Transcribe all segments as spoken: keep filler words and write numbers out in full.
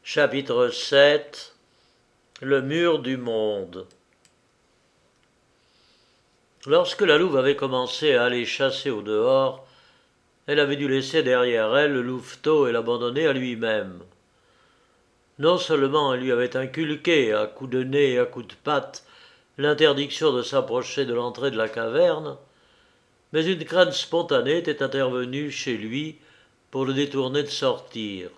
Chapitre sept. Le mur du monde. Lorsque la louve avait commencé à aller chasser au dehors, elle avait dû laisser derrière elle le louveteau et l'abandonner à lui-même. Non seulement elle lui avait inculqué, à coups de nez et à coups de patte, l'interdiction de s'approcher de l'entrée de la caverne, mais une crainte spontanée était intervenue chez lui pour le détourner de sortir.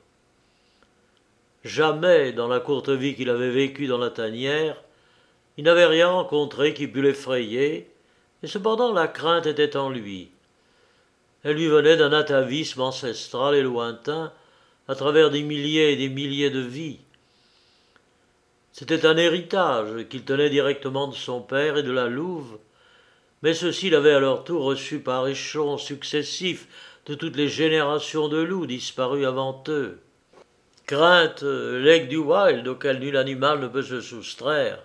Jamais, dans la courte vie qu'il avait vécue dans la tanière, il n'avait rien rencontré qui pût l'effrayer, et cependant la crainte était en lui. Elle lui venait d'un atavisme ancestral et lointain, à travers des milliers et des milliers de vies. C'était un héritage qu'il tenait directement de son père et de la louve, mais ceux-ci l'avaient à leur tour reçu par échelons successifs de toutes les générations de loups disparus avant eux. Crainte, legs du wild auquel nul animal ne peut se soustraire.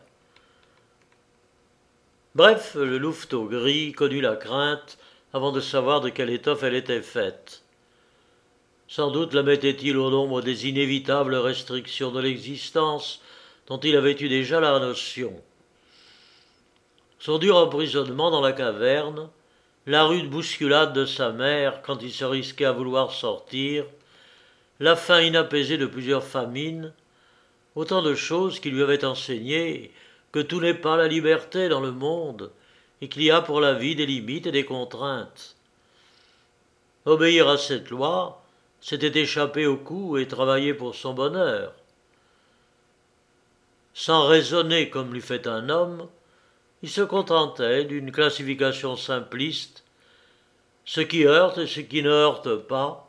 Bref, le louveteau gris connut la crainte avant de savoir de quelle étoffe elle était faite. Sans doute la mettait-il au nombre des inévitables restrictions de l'existence dont il avait eu déjà la notion. Son dur emprisonnement dans la caverne, la rude bousculade de sa mère quand il se risquait à vouloir sortir, la faim inapaisée de plusieurs famines, autant de choses qui lui avaient enseigné que tout n'est pas la liberté dans le monde et qu'il y a pour la vie des limites et des contraintes. Obéir à cette loi, c'était échapper au coup et travailler pour son bonheur. Sans raisonner comme l'eût fait un homme, il se contentait d'une classification simpliste, ce qui heurte et ce qui ne heurte pas,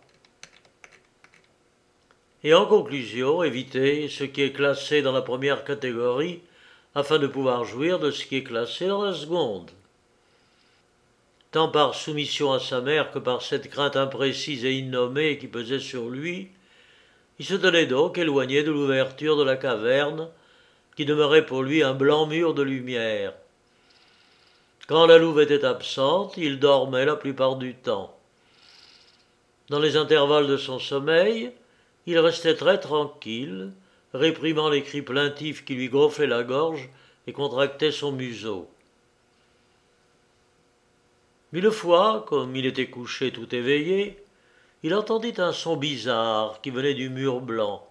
et en conclusion éviter ce qui est classé dans la première catégorie afin de pouvoir jouir de ce qui est classé dans la seconde. Tant par soumission à sa mère que par cette crainte imprécise et innommée qui pesait sur lui, il se tenait donc éloigné de l'ouverture de la caverne, qui demeurait pour lui un blanc mur de lumière. Quand la louve était absente, il dormait la plupart du temps. Dans les intervalles de son sommeil, il restait très tranquille, réprimant les cris plaintifs qui lui gonflaient la gorge et contractaient son museau. Mille fois, comme il était couché tout éveillé, il entendit un son bizarre qui venait du mur blanc.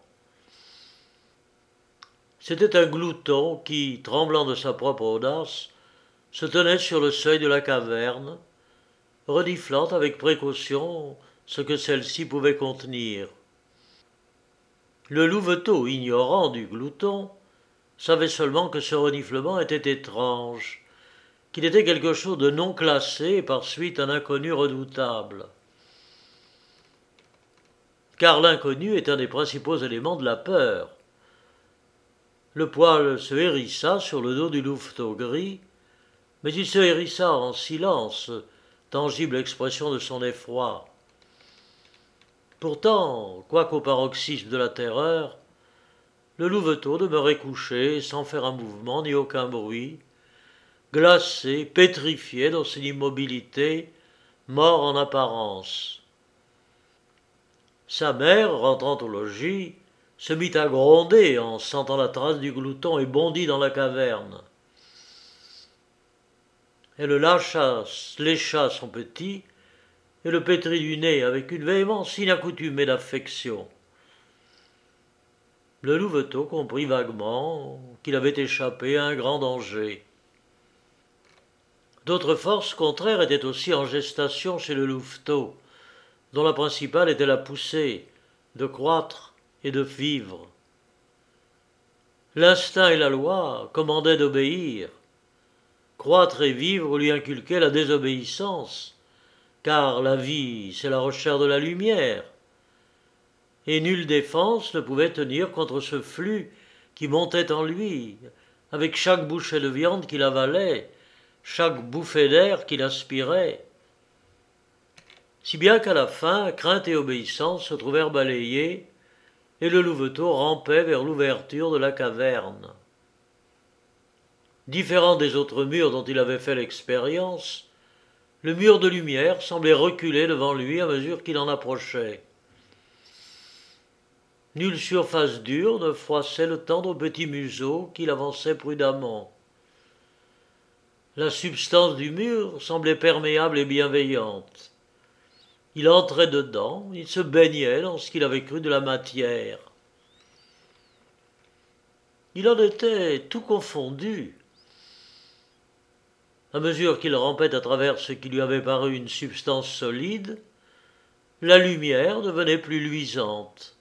C'était un glouton qui, tremblant de sa propre audace, se tenait sur le seuil de la caverne, reniflant avec précaution ce que celle-ci pouvait contenir. Le louveteau, ignorant du glouton, savait seulement que ce reniflement était étrange, qu'il était quelque chose de non classé et par suite un inconnu redoutable. Car l'inconnu est un des principaux éléments de la peur. Le poil se hérissa sur le dos du louveteau gris, mais il se hérissa en silence, tangible expression de son effroi. Pourtant, quoiqu'au paroxysme de la terreur, le louveteau demeurait couché sans faire un mouvement ni aucun bruit, glacé, pétrifié dans son immobilité, mort en apparence. Sa mère, rentrant au logis, se mit à gronder en sentant la trace du glouton et bondit dans la caverne. Elle lâcha, lécha son petit et le pétrit du nez avec une véhémence inaccoutumée d'affection. Le louveteau comprit vaguement qu'il avait échappé à un grand danger. D'autres forces contraires étaient aussi en gestation chez le louveteau, dont la principale était la poussée, de croître et de vivre. L'instinct et la loi commandaient d'obéir. Croître et vivre lui inculquaient la désobéissance, car la vie, c'est la recherche de la lumière, et nulle défense ne pouvait tenir contre ce flux qui montait en lui, avec chaque bouchée de viande qu'il avalait, chaque bouffée d'air qu'il aspirait. Si bien qu'à la fin, crainte et obéissance se trouvèrent balayées, et le louveteau rampait vers l'ouverture de la caverne. Différent des autres murs dont il avait fait l'expérience, le mur de lumière semblait reculer devant lui à mesure qu'il en approchait. Nulle surface dure ne froissait le tendre petit museau qu'il avançait prudemment. La substance du mur semblait perméable et bienveillante. Il entrait dedans, il se baignait dans ce qu'il avait cru de la matière. Il en était tout confondu. À mesure qu'il rampait à travers ce qui lui avait paru une substance solide, la lumière devenait plus luisante.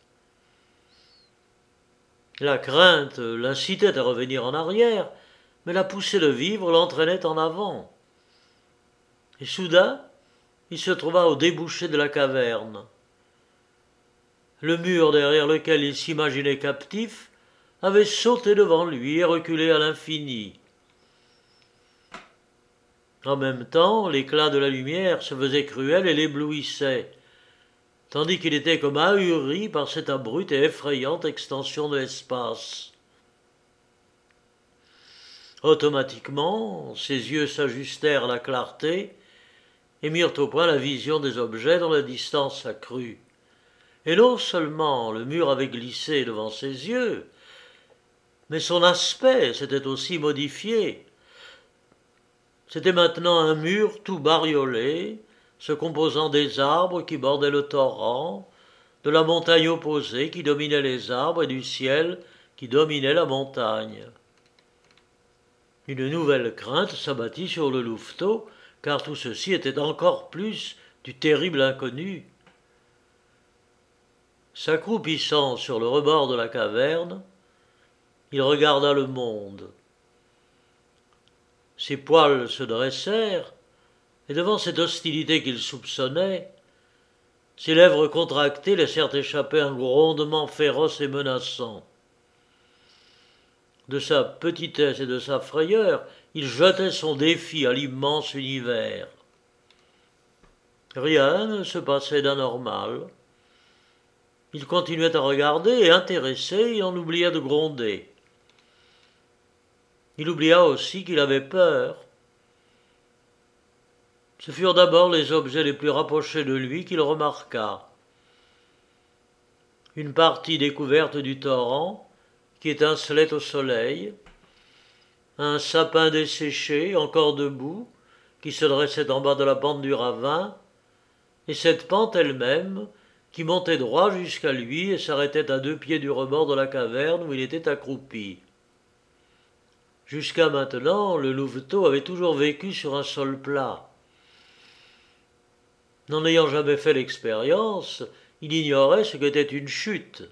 La crainte l'incitait à revenir en arrière, mais la poussée de vivre l'entraînait en avant. Et soudain, il se trouva au débouché de la caverne. Le mur derrière lequel il s'imaginait captif avait sauté devant lui et reculé à l'infini. En même temps, l'éclat de la lumière se faisait cruel et l'éblouissait, tandis qu'il était comme ahuri par cette abrupte et effrayante extension de l'espace. Automatiquement, ses yeux s'ajustèrent à la clarté et mirent au point la vision des objets dont la distance accrut. Et non seulement le mur avait glissé devant ses yeux, mais son aspect s'était aussi modifié. C'était maintenant un mur tout bariolé, se composant des arbres qui bordaient le torrent, de la montagne opposée qui dominait les arbres et du ciel qui dominait la montagne. Une nouvelle crainte s'abattit sur le louveteau, car tout ceci était encore plus du terrible inconnu. S'accroupissant sur le rebord de la caverne, il regarda le monde. Ses poils se dressèrent, et devant cette hostilité qu'il soupçonnait, ses lèvres contractées laissèrent échapper un grondement féroce et menaçant. De sa petitesse et de sa frayeur, il jetait son défi à l'immense univers. Rien ne se passait d'anormal. Il continuait à regarder et, intéressé, il en oublia de gronder. Il oublia aussi qu'il avait peur. Ce furent d'abord les objets les plus rapprochés de lui qu'il remarqua. Une partie découverte du torrent, qui étincelait au soleil, un sapin desséché, encore debout, qui se dressait en bas de la pente du ravin, et cette pente elle-même, qui montait droit jusqu'à lui et s'arrêtait à deux pieds du rebord de la caverne où il était accroupi. Jusqu'à maintenant, le louveteau avait toujours vécu sur un sol plat. N'en ayant jamais fait l'expérience, il ignorait ce qu'était une chute.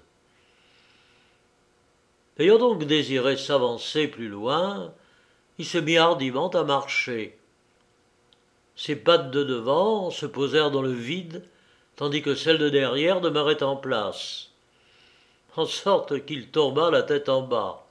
Ayant donc désiré s'avancer plus loin, il se mit hardiment à marcher. Ses pattes de devant se posèrent dans le vide, tandis que celles de derrière demeuraient en place, en sorte qu'il tomba la tête en bas.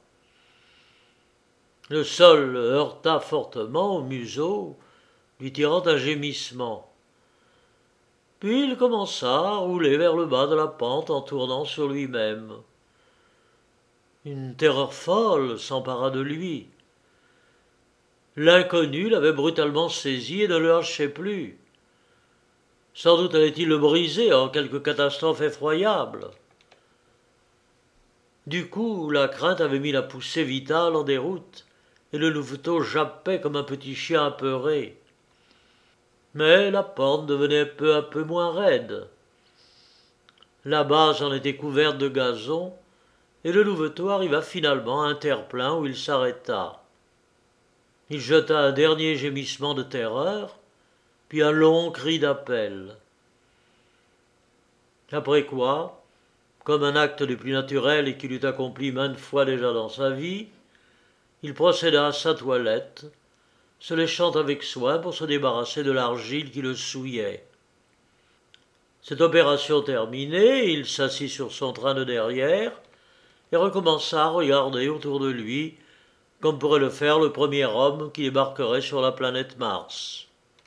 Le sol le heurta fortement au museau, lui tirant un gémissement. Puis il commença à rouler vers le bas de la pente en tournant sur lui-même. Une terreur folle s'empara de lui. L'inconnu l'avait brutalement saisi et ne le lâchait plus. Sans doute allait-il le briser en quelque catastrophe effroyable. Du coup, la crainte avait mis la poussée vitale en déroute, et le louveteau jappait comme un petit chien apeuré. Mais la pente devenait peu à peu moins raide. La base en était couverte de gazon, et le louveteau arriva finalement à un terre-plein où il s'arrêta. Il jeta un dernier gémissement de terreur, puis un long cri d'appel. Après quoi, comme un acte le plus naturel et qu'il eût accompli maintes fois déjà dans sa vie, il procéda à sa toilette, se léchant avec soin pour se débarrasser de l'argile qui le souillait. Cette opération terminée, il s'assit sur son train de derrière et recommença à regarder autour de lui, comme pourrait le faire le premier homme qui débarquerait sur la planète Mars.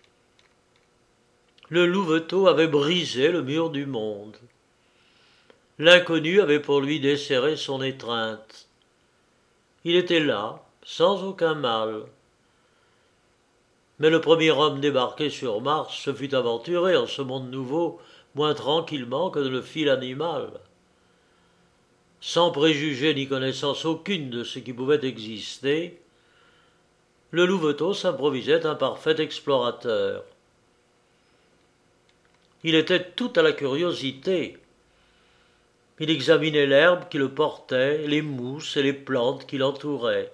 Le louveteau avait brisé le mur du monde. L'inconnu avait pour lui desserré son étreinte. Il était là, sans aucun mal. Mais le premier homme débarqué sur Mars se fut aventuré en ce monde nouveau moins tranquillement que ne le fit l'animal. sans préjugés ni connaissance aucune de ce qui pouvait exister, le louveteau s'improvisait un parfait explorateur. Il était tout à la curiosité. Il examinait l'herbe qui le portait, les mousses et les plantes qui l'entouraient.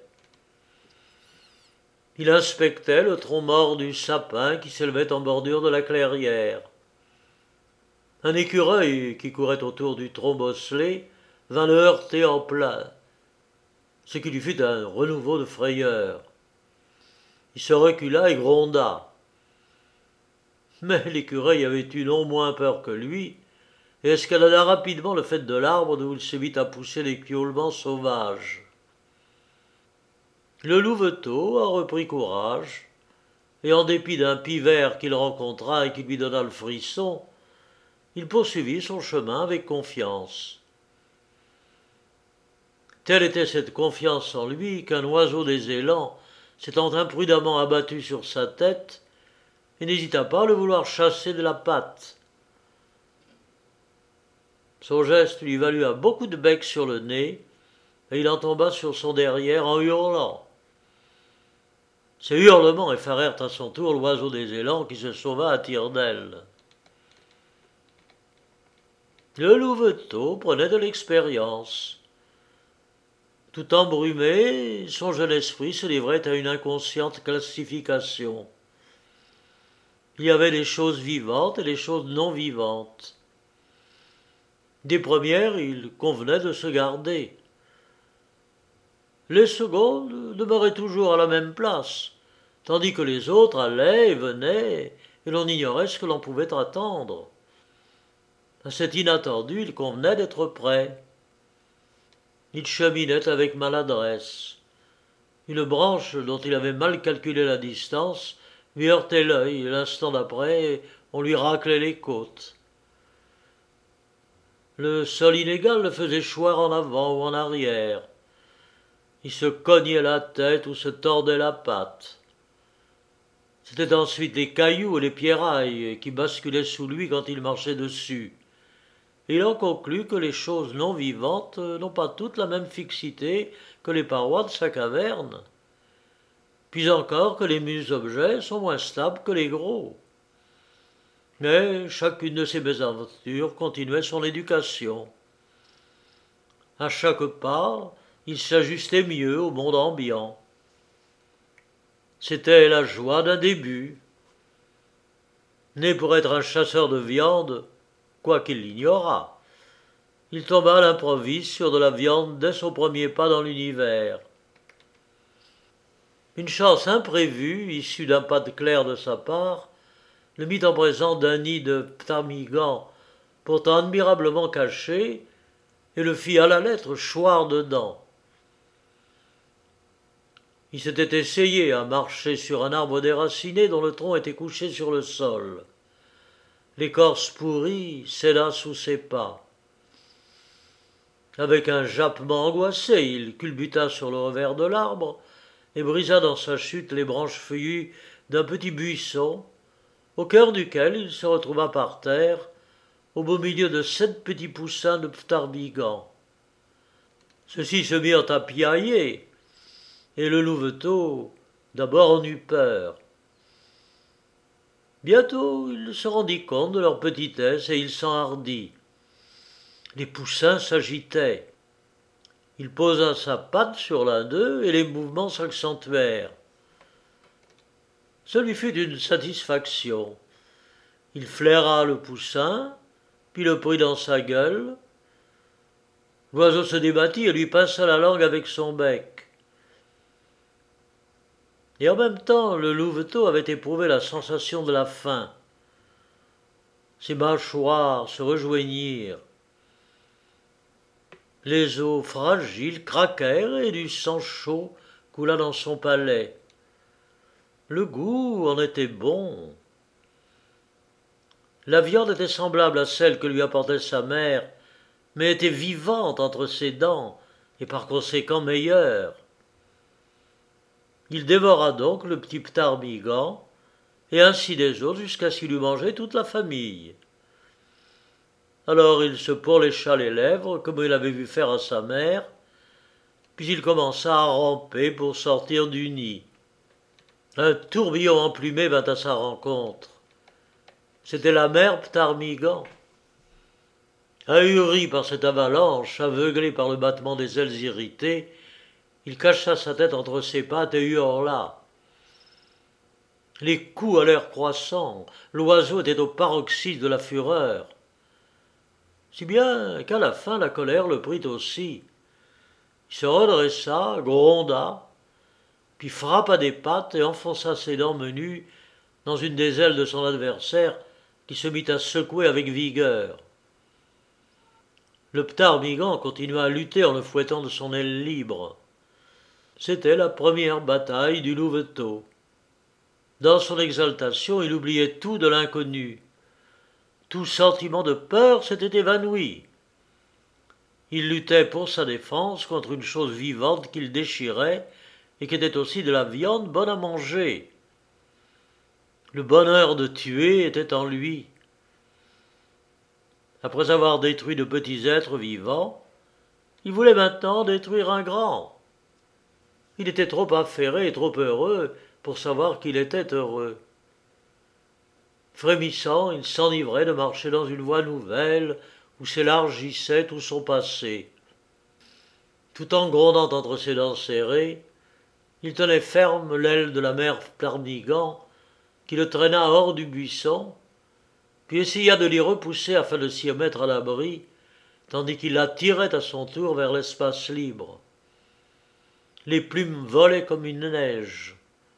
Il inspectait le tronc mort du sapin qui s'élevait en bordure de la clairière. Un écureuil qui courait autour du tronc bosselé vint le heurter en plein, ce qui lui fut un renouveau de frayeur. Il se recula et gronda. Mais l'écureuil avait eu non moins peur que lui, et escalada rapidement le faîte de l'arbre d'où il se mit à pousser des piaulements sauvages. Le louveteau a repris courage, et en dépit d'un pivert qu'il rencontra et qui lui donna le frisson, il poursuivit son chemin avec confiance. Telle était cette confiance en lui qu'un oiseau des élans, s'étant imprudemment abattu sur sa tête, et n'hésita pas à le vouloir chasser de la patte. Son geste lui valut un beau coup de bec sur le nez, et il en tomba sur son derrière en hurlant. Ces hurlements effarèrent à son tour l'oiseau des élans qui se sauva à tire-d'aile. Le louveteau prenait de l'expérience. Tout embrumé, son jeune esprit se livrait à une inconsciente classification. Il y avait les choses vivantes et les choses non vivantes. Des premières, il convenait de se garder. Les secondes demeuraient toujours à la même place, tandis que les autres allaient et venaient, et l'on ignorait ce que l'on pouvait attendre. À cet inattendu, il convenait d'être prêt. Il cheminait avec maladresse. Une branche dont il avait mal calculé la distance lui heurtait l'œil, et l'instant d'après, on lui raclait les côtes. Le sol inégal le faisait choir en avant ou en arrière. Il se cognait la tête ou se tordait la patte. C'étaient ensuite les cailloux et les pierrailles qui basculaient sous lui quand il marchait dessus. Et il en conclut que les choses non vivantes n'ont pas toutes la même fixité que les parois de sa caverne, puis encore que les mus objets sont moins stables que les gros. Mais chacune de ces mésaventures continuait son éducation. À chaque pas, il s'ajustait mieux au monde ambiant. C'était la joie d'un début. Né pour être un chasseur de viande, quoiqu'il l'ignorât, il tomba à l'improviste sur de la viande dès son premier pas dans l'univers. Une chance imprévue, issue d'un pas de clair de sa part, le mit en présence d'un nid de ptarmigans, pourtant admirablement caché, et le fit à la lettre choir dedans. Il s'était essayé à marcher sur un arbre déraciné dont le tronc était couché sur le sol. L'écorce pourrie céda sous ses pas. Avec un jappement angoissé, il culbuta sur le revers de l'arbre et brisa dans sa chute les branches feuillues d'un petit buisson, au cœur duquel il se retrouva par terre, au beau milieu de sept petits poussins de ptarmigans. Ceux-ci se mirent à piailler, et le louveteau d'abord en eut peur. Bientôt il se rendit compte de leur petitesse et il s'enhardit. Les poussins s'agitaient. Il posa sa patte sur l'un d'eux et les mouvements s'accentuèrent. Ce lui fut une satisfaction. Il flaira le poussin, puis le prit dans sa gueule. L'oiseau se débattit et lui pinça la langue avec son bec. Et en même temps, le louveteau avait éprouvé la sensation de la faim. Ses mâchoires se rejoignirent. Les os fragiles craquèrent et du sang chaud coula dans son palais. Le goût en était bon. La viande était semblable à celle que lui apportait sa mère, mais était vivante entre ses dents et par conséquent meilleure. Il dévora donc le petit ptarmigan, et ainsi des autres jusqu'à ce qu'il eût mangé toute la famille. Alors il se pourlécha les lèvres, comme il avait vu faire à sa mère, puis il commença à ramper pour sortir du nid. Un tourbillon emplumé vint à sa rencontre. C'était la mère Ptarmigan. Ahuri par cette avalanche, aveuglé par le battement des ailes irritées, il cacha sa tête entre ses pattes et hurla. Les coups allèrent croissant, l'oiseau était au paroxysme de la fureur. Si bien qu'à la fin la colère le prit aussi. Il se redressa, gronda, puis frappa des pattes et enfonça ses dents menues dans une des ailes de son adversaire qui se mit à secouer avec vigueur. Le Ptarmigan continua à lutter en le fouettant de son aile libre. C'était la première bataille du louveteau. Dans son exaltation, il oubliait tout de l'inconnu. Tout sentiment de peur s'était évanoui. Il luttait pour sa défense contre une chose vivante qu'il déchirait et qui était aussi de la viande bonne à manger. Le bonheur de tuer était en lui. Après avoir détruit de petits êtres vivants, il voulait maintenant détruire un grand. Il était trop affairé et trop heureux pour savoir qu'il était heureux. Frémissant, il s'enivrait de marcher dans une voie nouvelle où s'élargissait tout son passé. Tout en grondant entre ses dents serrées, il tenait ferme l'aile de la mère Ptarmigan qui le traîna hors du buisson, puis essaya de l'y repousser afin de s'y mettre à l'abri, tandis qu'il la tirait à son tour vers l'espace libre. Les plumes volaient comme une neige.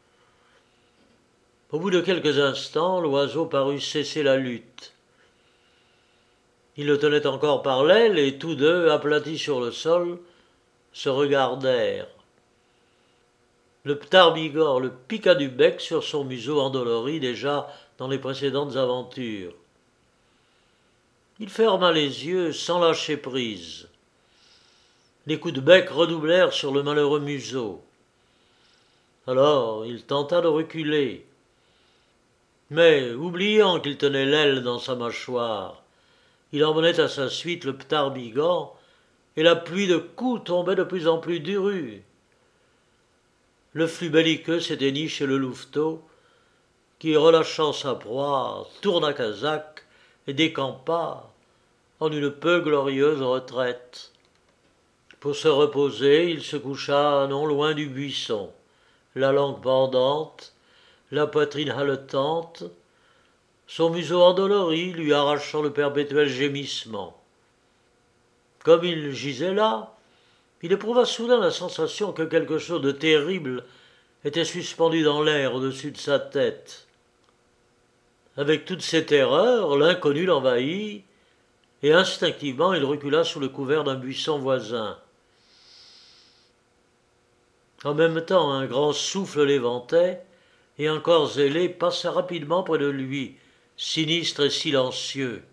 Au bout de quelques instants, l'oiseau parut cesser la lutte. Il le tenait encore par l'aile, et tous deux, aplatis sur le sol, se regardèrent. Le Ptarmigan le piqua du bec sur son museau endolori déjà dans les précédentes aventures. Il ferma les yeux sans lâcher prise. Les coups de bec redoublèrent sur le malheureux museau. Alors il tenta de reculer. Mais, oubliant qu'il tenait l'aile dans sa mâchoire, il emmenait à sa suite le Ptarmigan, et la pluie de coups tombait de plus en plus dure. Le flux belliqueux s'éteignit chez le louveteau, qui, relâchant sa proie, tourna casaque et décampa en une peu glorieuse retraite. Pour se reposer, il se coucha non loin du buisson, la langue pendante, la poitrine haletante, son museau endolori lui arrachant le perpétuel gémissement. Comme il gisait là, il éprouva soudain la sensation que quelque chose de terrible était suspendu dans l'air au-dessus de sa tête. Avec toutes ses terreurs, l'inconnu l'envahit, et instinctivement il recula sous le couvert d'un buisson voisin. En même temps, un grand souffle l'éventait, et un corps ailé passa rapidement près de lui, sinistre et silencieux.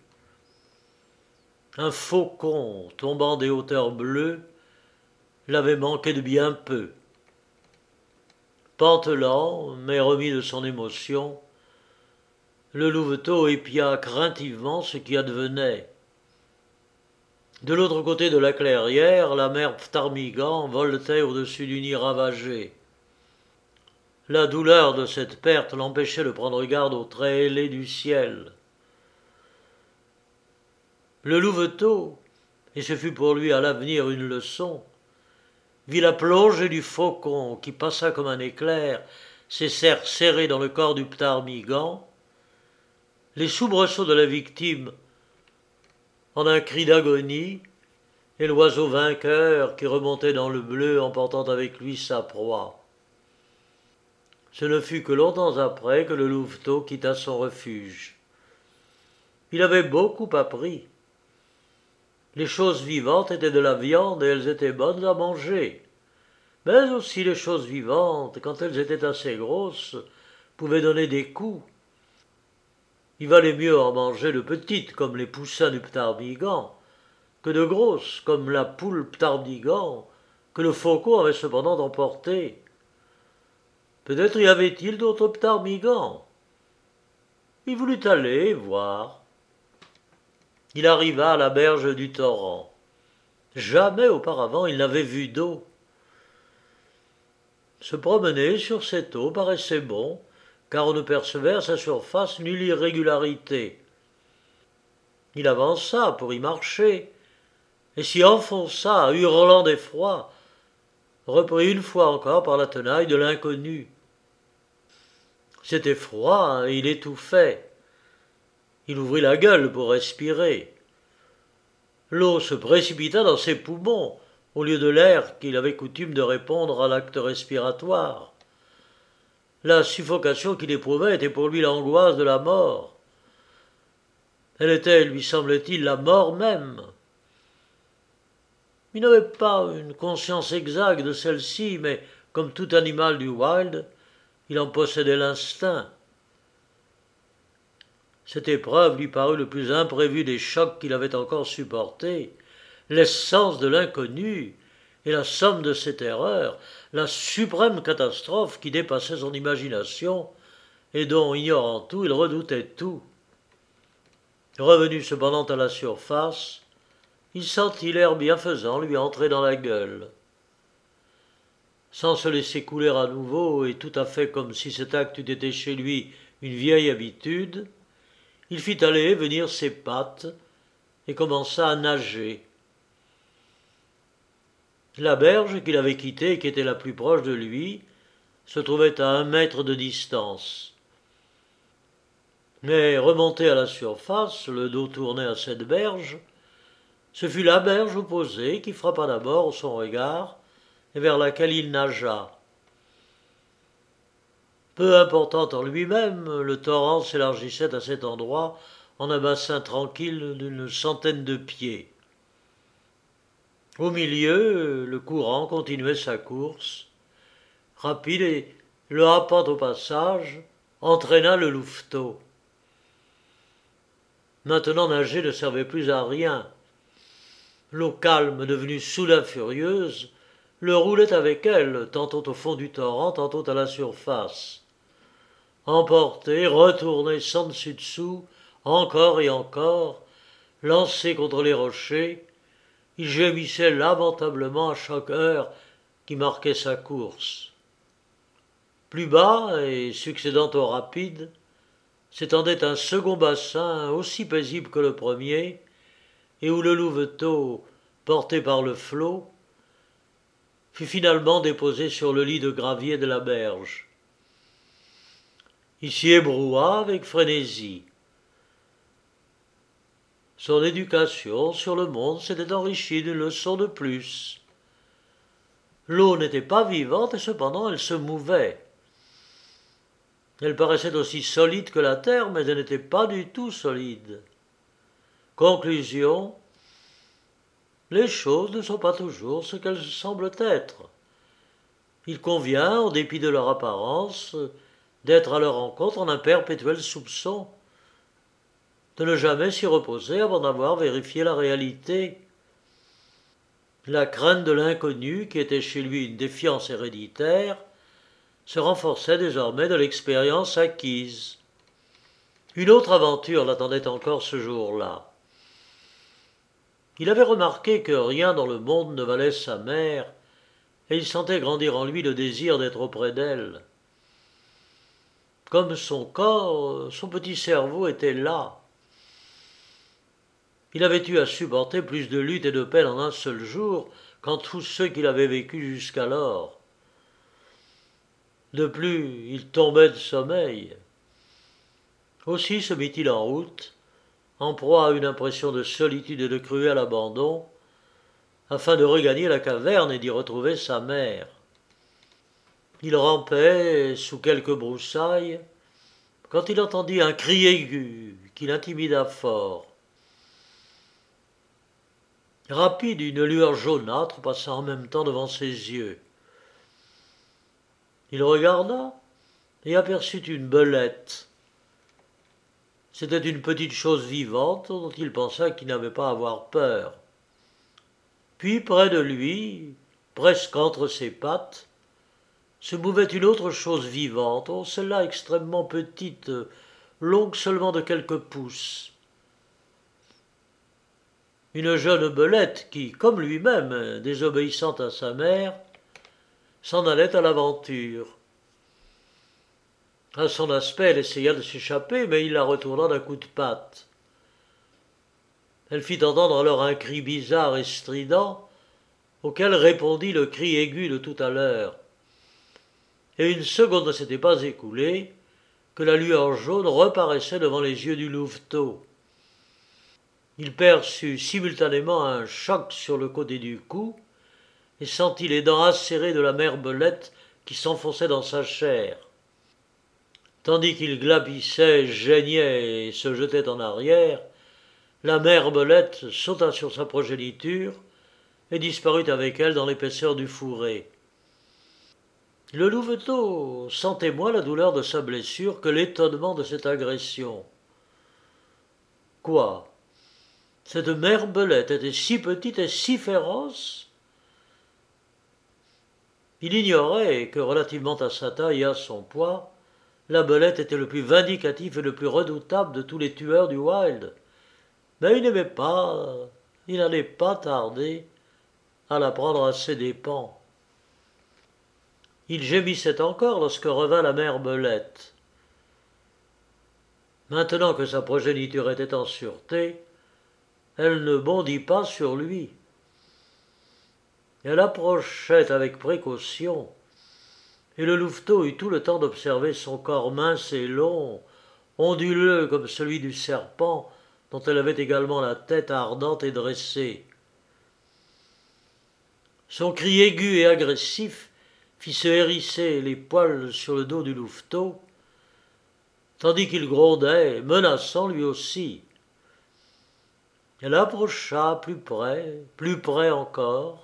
Un faucon, tombant des hauteurs bleues, l'avait manqué de bien peu. Pantelant, mais remis de son émotion, le louveteau épia craintivement ce qui advenait. De l'autre côté de la clairière, la mère Ptarmigan voltait au-dessus du nid ravagé. La douleur de cette perte l'empêchait de prendre garde aux traits ailés du ciel. Le louveteau, et ce fut pour lui à l'avenir une leçon, vit la plongée du faucon qui passa comme un éclair, ses serres serrées dans le corps du Ptarmigan, les soubresauts de la victime en un cri d'agonie, et l'oiseau vainqueur qui remontait dans le bleu emportant avec lui sa proie. Ce ne fut que longtemps après que le louveteau quitta son refuge. Il avait beaucoup appris. Les choses vivantes étaient de la viande et elles étaient bonnes à manger. Mais aussi les choses vivantes, quand elles étaient assez grosses, pouvaient donner des coups. Il valait mieux en manger de petites, comme les poussins du Ptarmigan, que de grosses, comme la poule Ptarmigan, que le faucon avait cependant emporté. Peut-être y avait-il d'autres Ptarmigans. Il voulut aller voir. Il arriva à la berge du torrent. Jamais auparavant il n'avait vu d'eau. Se promener sur cette eau paraissait bon, car on ne percevait à sa surface nulle irrégularité. Il avança pour y marcher, et s'y enfonça, hurlant d'effroi, repris une fois encore par la tenaille de l'inconnu. C'était froid, et il étouffait. Il ouvrit la gueule pour respirer. L'eau se précipita dans ses poumons, au lieu de l'air qu'il avait coutume de répondre à l'acte respiratoire. La suffocation qu'il éprouvait était pour lui l'angoisse de la mort. Elle était, lui semblait-il, la mort même. Il n'avait pas une conscience exacte de celle-ci, mais, comme tout animal du wild, il en possédait l'instinct. Cette épreuve lui parut le plus imprévu des chocs qu'il avait encore supportés, l'essence de l'inconnu et la somme de ses terreurs, la suprême catastrophe qui dépassait son imagination et dont, ignorant tout, il redoutait tout. Revenu cependant à la surface, il sentit l'air bienfaisant lui entrer dans la gueule. Sans se laisser couler à nouveau, et tout à fait comme si cet acte eût été chez lui une vieille habitude, il fit aller et venir ses pattes et commença à nager. La berge qu'il avait quittée et qui était la plus proche de lui se trouvait à un mètre de distance. Mais remonté à la surface, le dos tourné à cette berge, ce fut la berge opposée qui frappa d'abord son regard et vers laquelle il nagea. Peu important en lui-même, le torrent s'élargissait à cet endroit en un bassin tranquille d'une centaine de pieds. Au milieu, le courant continuait sa course, rapide et, le happant au passage, entraîna le louveteau. Maintenant nager ne servait plus à rien. L'eau calme, devenue soudain furieuse, le roulait avec elle, tantôt au fond du torrent, tantôt à la surface. Emporté, retourné sans dessus-dessous, encore et encore, lancé contre les rochers, il gémissait lamentablement à chaque heure qui marquait sa course. Plus bas, et succédant au rapide, s'étendait un second bassin aussi paisible que le premier, et où le louveteau, porté par le flot, fut finalement déposé sur le lit de gravier de la berge. Il s'y ébroua avec frénésie. Son éducation sur le monde s'était enrichie d'une leçon de plus. L'eau n'était pas vivante et cependant elle se mouvait. Elle paraissait aussi solide que la terre, mais elle n'était pas du tout solide. Conclusion, les choses ne sont pas toujours ce qu'elles semblent être. Il convient, en dépit de leur apparence, d'être à leur rencontre en un perpétuel soupçon, de ne jamais s'y reposer avant d'avoir vérifié la réalité. La crainte de l'inconnu, qui était chez lui une défiance héréditaire, se renforçait désormais de l'expérience acquise. Une autre aventure l'attendait encore ce jour-là. Il avait remarqué que rien dans le monde ne valait sa mère, et il sentait grandir en lui le désir d'être auprès d'elle. Comme son corps, son petit cerveau était là. Il avait eu à supporter plus de luttes et de peines en un seul jour qu'en tous ceux qu'il avait vécus jusqu'alors. De plus, il tombait de sommeil. Aussi se mit-il en route, en proie à une impression de solitude et de cruel abandon, afin de regagner la caverne et d'y retrouver sa mère. Il rampait sous quelques broussailles, quand il entendit un cri aigu qui l'intimida fort. Rapide, une lueur jaunâtre passa en même temps devant ses yeux. Il regarda et aperçut une belette. C'était une petite chose vivante dont il pensa qu'il n'avait pas à avoir peur. Puis près de lui, presque entre ses pattes, se mouvait une autre chose vivante, oh, celle-là extrêmement petite, longue seulement de quelques pouces. une jeune belette qui, comme lui-même, désobéissant à sa mère, s'en allait à l'aventure. À son aspect, elle essaya de s'échapper, mais il la retourna d'un coup de patte. Elle fit entendre alors un cri bizarre et strident, auquel répondit le cri aigu de tout à l'heure. Et une seconde ne s'était pas écoulée que la lueur jaune reparaissait devant les yeux du louveteau. Il perçut simultanément un choc sur le côté du cou et sentit les dents acérées de la mère belette qui s'enfonçait dans sa chair. Tandis qu'il glapissait, geignait et se jetait en arrière, la mère belette sauta sur sa progéniture et disparut avec elle dans l'épaisseur du fourré. Le louveteau sentait moins la douleur de sa blessure que l'étonnement de cette agression. Quoi? Cette mère belette était si petite et si féroce? Il ignorait que, relativement à sa taille et à son poids, la belette était le plus vindicatif et le plus redoutable de tous les tueurs du Wild. Mais il n'aimait pas, il n'allait pas tarder à la prendre à ses dépens. Il gémissait encore lorsque revint la mère belette. Maintenant que sa progéniture était en sûreté, elle ne bondit pas sur lui. Elle approchait avec précaution, et le louveteau eut tout le temps d'observer son corps mince et long, onduleux comme celui du serpent, dont elle avait également la tête ardente et dressée. Son cri aigu et agressif fit se hérisser les poils sur le dos du louveteau, tandis qu'il grondait, menaçant lui aussi. Elle approcha plus près, plus près encore,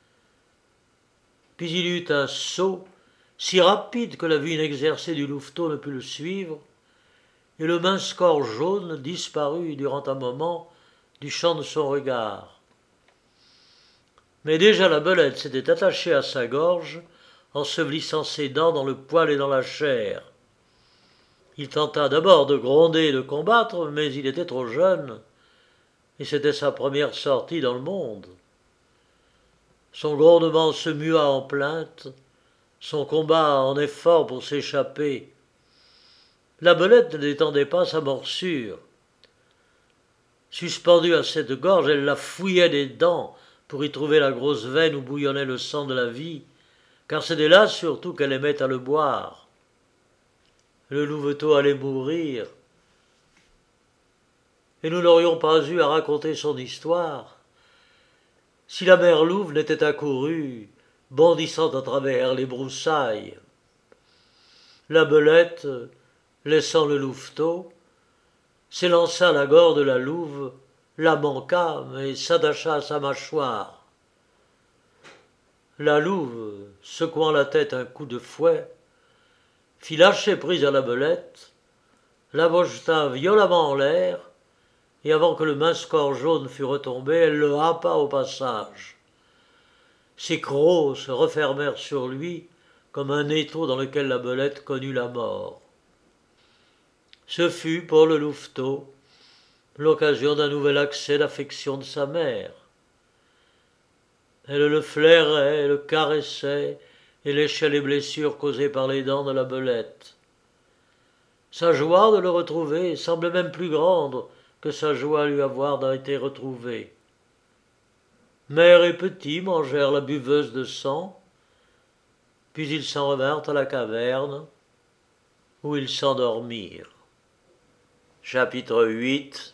puis il eut un saut si rapide que la vue inexercée du louveteau ne put le suivre, et le mince corps jaune disparut durant un moment du champ de son regard. Mais déjà la belette s'était attachée à sa gorge, ensevelissant ses dents dans le poil et dans la chair. Il tenta d'abord de gronder et de combattre, mais il était trop jeune, et c'était sa première sortie dans le monde. Son grondement se mua en plainte, son combat en effort pour s'échapper. La belette ne détendait pas sa morsure. Suspendue à cette gorge, elle la fouillait des dents pour y trouver la grosse veine où bouillonnait le sang de la vie, car c'était là surtout qu'elle aimait à le boire. Le louveteau allait mourir, et nous n'aurions pas eu à raconter son histoire si la mère louve n'était accourue, bondissant à travers les broussailles. La belette, laissant le louveteau, s'élança à la gorge de la louve, la manqua, mais s'attacha à sa mâchoire. La louve, secouant la tête un coup de fouet, fit lâcher prise à la belette, la jeta violemment en l'air, et avant que le mince corps jaune fût retombé, elle le happa au passage. Ses crocs se refermèrent sur lui comme un étau dans lequel la belette connut la mort. Ce fut, pour le louveteau, l'occasion d'un nouvel accès d'affection de sa mère. Elle le flairait, le caressait et léchait les blessures causées par les dents de la belette. Sa joie de le retrouver semblait même plus grande que sa joie à lui avoir été retrouvée. Mère et petit mangèrent la buveuse de sang, puis ils s'en revinrent à la caverne, où ils s'endormirent. Chapitre huit.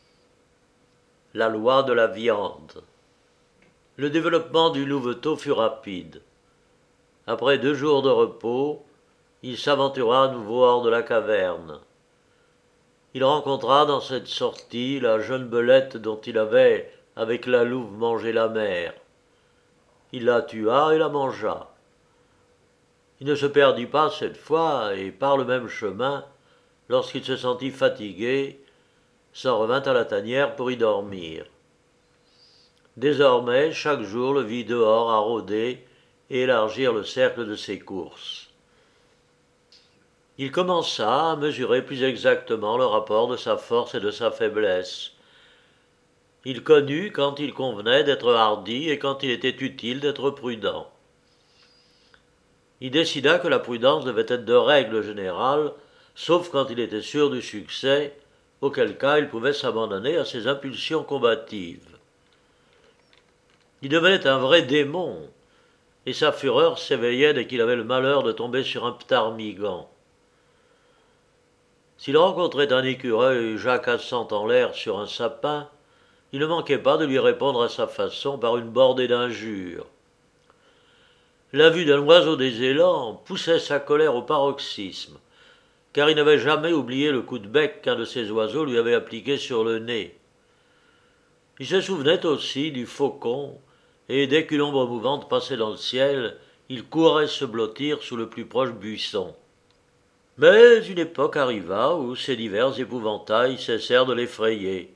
La loi de la viande. Le développement du louveteau fut rapide. Après deux jours de repos, il s'aventura à nouveau hors de la caverne. Il rencontra dans cette sortie la jeune belette dont il avait, avec la louve, mangé la mère. Il la tua et la mangea. Il ne se perdit pas cette fois, et par le même chemin, lorsqu'il se sentit fatigué, s'en revint à la tanière pour y dormir. Désormais, chaque jour le vit dehors à rôder et élargir le cercle de ses courses. Il commença à mesurer plus exactement le rapport de sa force et de sa faiblesse. Il connut quand il convenait d'être hardi et quand il était utile d'être prudent. Il décida que la prudence devait être de règle générale, sauf quand il était sûr du succès, auquel cas il pouvait s'abandonner à ses impulsions combatives. Il devenait un vrai démon, et sa fureur s'éveillait dès qu'il avait le malheur de tomber sur un ptarmigan. S'il rencontrait un écureuil jacassant en l'air sur un sapin, il ne manquait pas de lui répondre à sa façon par une bordée d'injures. La vue d'un oiseau des élans poussait sa colère au paroxysme, car il n'avait jamais oublié le coup de bec qu'un de ces oiseaux lui avait appliqué sur le nez. Il se souvenait aussi du faucon, et dès qu'une ombre mouvante passait dans le ciel, il courait se blottir sous le plus proche buisson. Mais une époque arriva où ces divers épouvantails cessèrent de l'effrayer.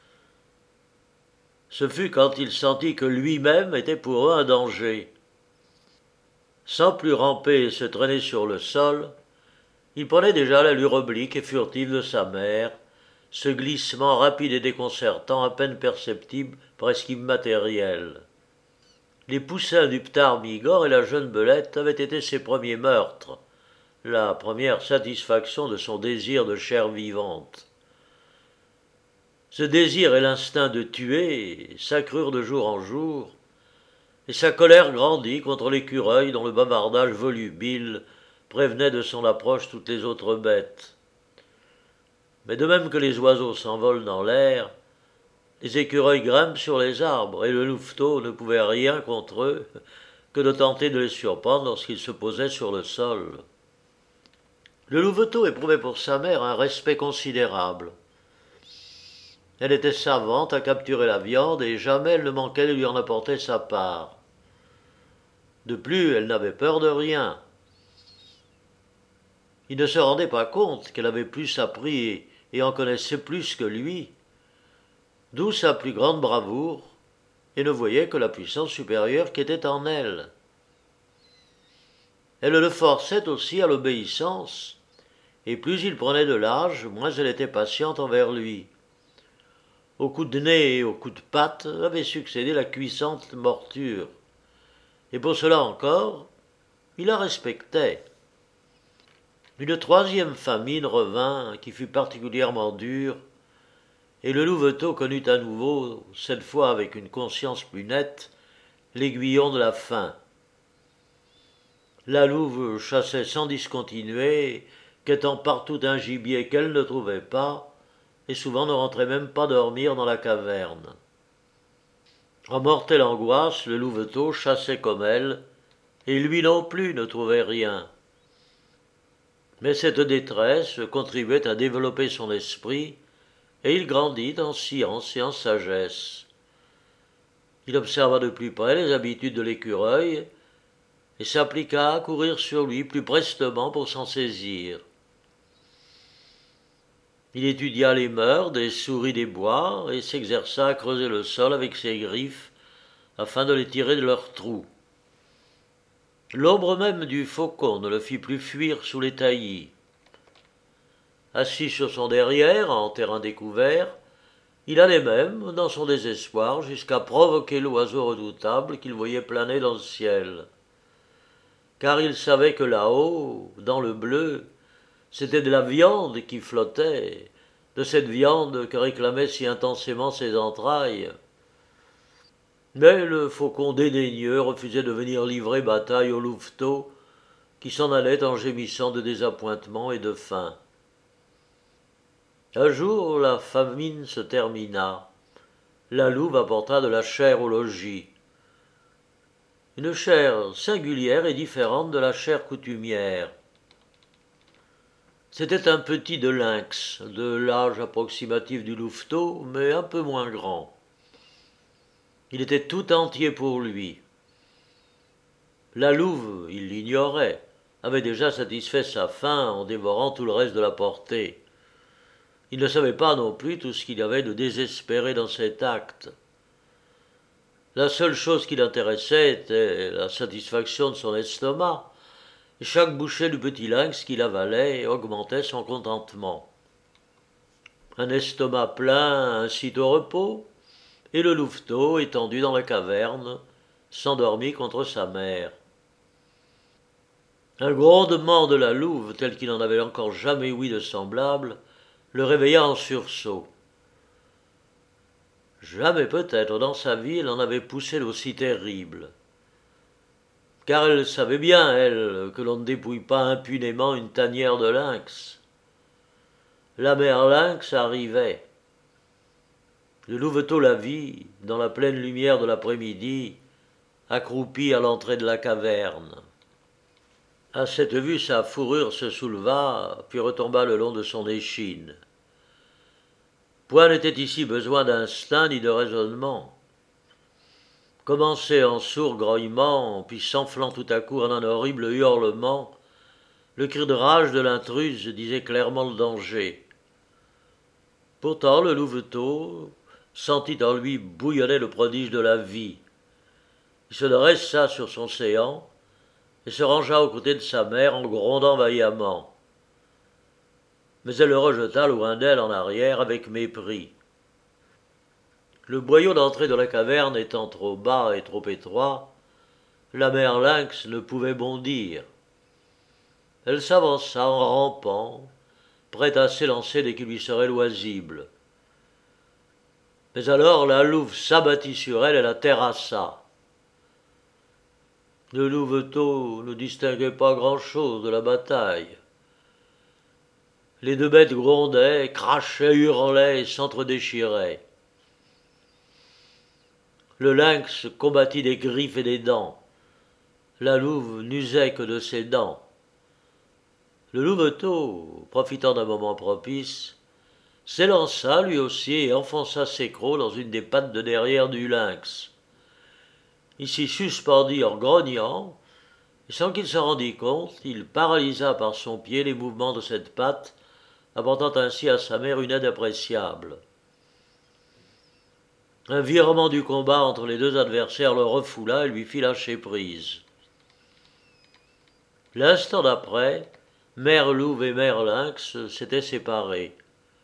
Ce fut quand il sentit que lui-même était pour eux un danger. Sans plus ramper et se traîner sur le sol, il prenait déjà l'allure oblique et furtive de sa mère, ce glissement rapide et déconcertant à peine perceptible, presque immatériel. Les poussins du ptarmigan et la jeune belette avaient été ses premiers meurtres, la première satisfaction de son désir de chair vivante. Ce désir et l'instinct de tuer s'accrurent de jour en jour, et sa colère grandit contre l'écureuil dont le bavardage volubile prévenait de son approche toutes les autres bêtes. Mais de même que les oiseaux s'envolent dans l'air, les écureuils grimpent sur les arbres, et le louveteau ne pouvait rien contre eux que de tenter de les surprendre lorsqu'ils se posaient sur le sol. Le louveteau éprouvait pour sa mère un respect considérable. Elle était savante à capturer la viande, et jamais elle ne manquait de lui en apporter sa part. De plus, elle n'avait peur de rien. Il ne se rendait pas compte qu'elle avait plus appris et en connaissait plus que lui, d'où sa plus grande bravoure, et ne voyait que la puissance supérieure qui était en elle. Elle le forçait aussi à l'obéissance, et plus il prenait de l'âge, moins elle était patiente envers lui. Au coup de nez et au coup de patte avait succédé la cuissante morture, et pour cela encore, il la respectait. Une troisième famine revint, qui fut particulièrement dure, et le louveteau connut à nouveau, cette fois avec une conscience plus nette, l'aiguillon de la faim. La louve chassait sans discontinuer, quêtant partout un gibier qu'elle ne trouvait pas, et souvent ne rentrait même pas dormir dans la caverne. En mortelle angoisse, le louveteau chassait comme elle, et lui non plus ne trouvait rien. Mais cette détresse contribuait à développer son esprit, et il grandit en science et en sagesse. Il observa de plus près les habitudes de l'écureuil, et s'appliqua à courir sur lui plus prestement pour s'en saisir. Il étudia les mœurs des souris des bois et s'exerça à creuser le sol avec ses griffes afin de les tirer de leurs trous. L'ombre même du faucon ne le fit plus fuir sous les taillis. Assis sur son derrière, en terrain découvert, il allait même, dans son désespoir, jusqu'à provoquer l'oiseau redoutable qu'il voyait planer dans le ciel. Car il savait que là-haut, dans le bleu, c'était de la viande qui flottait, de cette viande que réclamaient si intensément ses entrailles. Mais le faucon dédaigneux refusait de venir livrer bataille au louveteau, qui s'en allait en gémissant de désappointement et de faim. Un jour, la famine se termina. La louve apporta de la chair au logis. Une chair singulière et différente de la chair coutumière. C'était un petit de lynx, de l'âge approximatif du louveteau, mais un peu moins grand. Il était tout entier pour lui. La louve, il l'ignorait, avait déjà satisfait sa faim en dévorant tout le reste de la portée. Il ne savait pas non plus tout ce qu'il y avait de désespéré dans cet acte. La seule chose qui l'intéressait était la satisfaction de son estomac, et chaque bouchée du petit lynx qu'il avalait augmentait son contentement. Un estomac plein incite au repos, et le louveteau, étendu dans la caverne, s'endormit contre sa mère. Un grondement de la louve, tel qu'il n'en avait encore jamais ouï de semblable, le réveilla en sursaut. Jamais peut-être dans sa vie elle en avait poussé d'aussi terrible. Car elle savait bien, elle, que l'on ne dépouille pas impunément une tanière de lynx. La mère lynx arrivait. Le louveteau la vit, dans la pleine lumière de l'après-midi, accroupi à l'entrée de la caverne. À cette vue, sa fourrure se souleva, puis retomba le long de son échine. Point n'était ici besoin d'instinct ni de raisonnement. Commencé en sourd grognement, puis s'enflant tout à coup en un horrible hurlement, le cri de rage de l'intruse disait clairement le danger. Pourtant le louveteau sentit en lui bouillonner le prodige de la vie. Il se dressa sur son séant et se rangea aux côtés de sa mère en grondant vaillamment. Mais elle le rejeta loin d'elle en arrière avec mépris. Le boyau d'entrée de la caverne étant trop bas et trop étroit, la mère lynx ne pouvait bondir. Elle s'avança en rampant, prête à s'élancer dès qu'il lui serait loisible. Mais alors la louve s'abattit sur elle et la terrassa. Le louveteau ne distinguait pas grand-chose de la bataille. Les deux bêtes grondaient, crachaient, hurlaient et s'entre-déchiraient. Le lynx combattit des griffes et des dents. La louve n'usait que de ses dents. Le louveteau, profitant d'un moment propice, s'élança lui aussi et enfonça ses crocs dans une des pattes de derrière du lynx. Il s'y suspendit en grognant, et sans qu'il s'en rendît compte, il paralysa par son pied les mouvements de cette patte, apportant ainsi à sa mère une aide appréciable. Un virement du combat entre les deux adversaires le refoula et lui fit lâcher prise. L'instant d'après, mère louve et mère lynx s'étaient séparées.